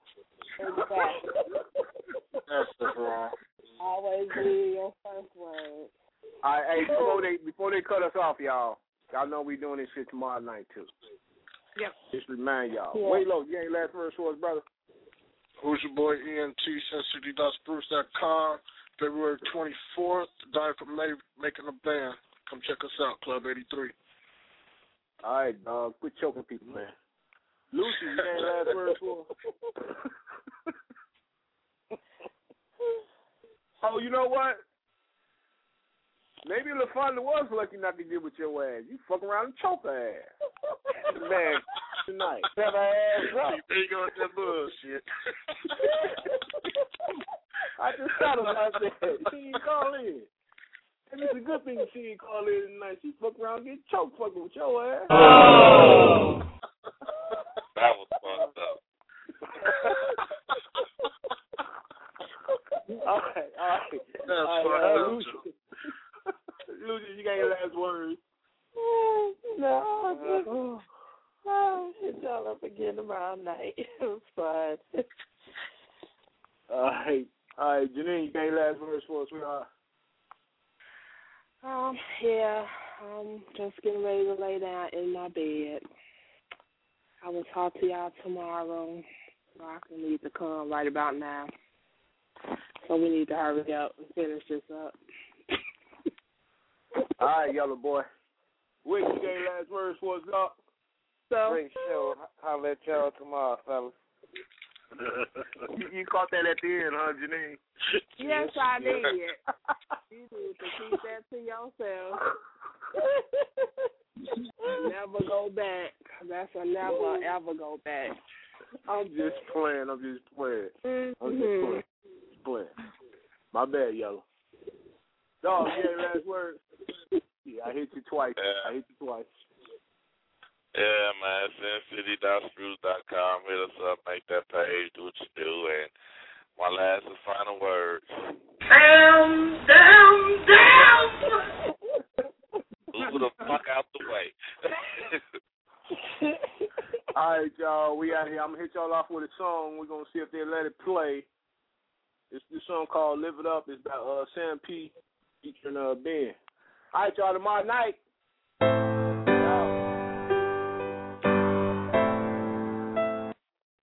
That's wrong. Always be your first word. All right, hey, before they cut us off, y'all know we doing this shit tomorrow night, too. Yep. Just remind y'all. Yeah. Waylo, you ain't last words for us, brother? Who's your boy, ENT, SinCity.Spruce.com, February 24th, Diet for making a band. Come check us out, Club 83. All right, dog. Quit choking people, man. Lucy, you got any last words for? Oh, you know what? Maybe LaFonda was lucky not to get with your ass. You fuck around and choke her ass. Man, tonight. Have her ass up. There you go with that bullshit. I just thought about that. She didn't call in. And it's a good thing she didn't call in tonight. She fuck around and get choked fucking with your ass. Oh. That was fucked up. All right. That's fucked up. Lucy, you got any last words? No, I'll hit y'all up again tomorrow night. It was fun. All right, Janine, you got any last words for us, sweetheart? Yeah, I'm just getting ready to lay down in my bed. I will talk to y'all tomorrow. Rocky needs to come right about now. So we need to hurry up and finish this up. All right, yellow boy. Wait, you got any last words for us, Doc? So, great show. Holla at y'all tomorrow, fellas. You caught that at the end, huh, Janine? Yes, I did. You need to keep that to yourself. Never go back. That's a never, ever go back. I'm just playing. I'm just playing. My bad, yellow. Dog, you got any last words? Yeah, I hit you twice. Yeah, man. SinCity.spruce.com. Hit us up, make that page, do what you do. And my last and final words. Down. Move the fuck out the way. All right, y'all. We out here. I'm going to hit y'all off with a song. We're going to see if they'll let it play. It's this song called Live It Up. It's by Sam P. featuring Ben. All right, y'all. Tomorrow night.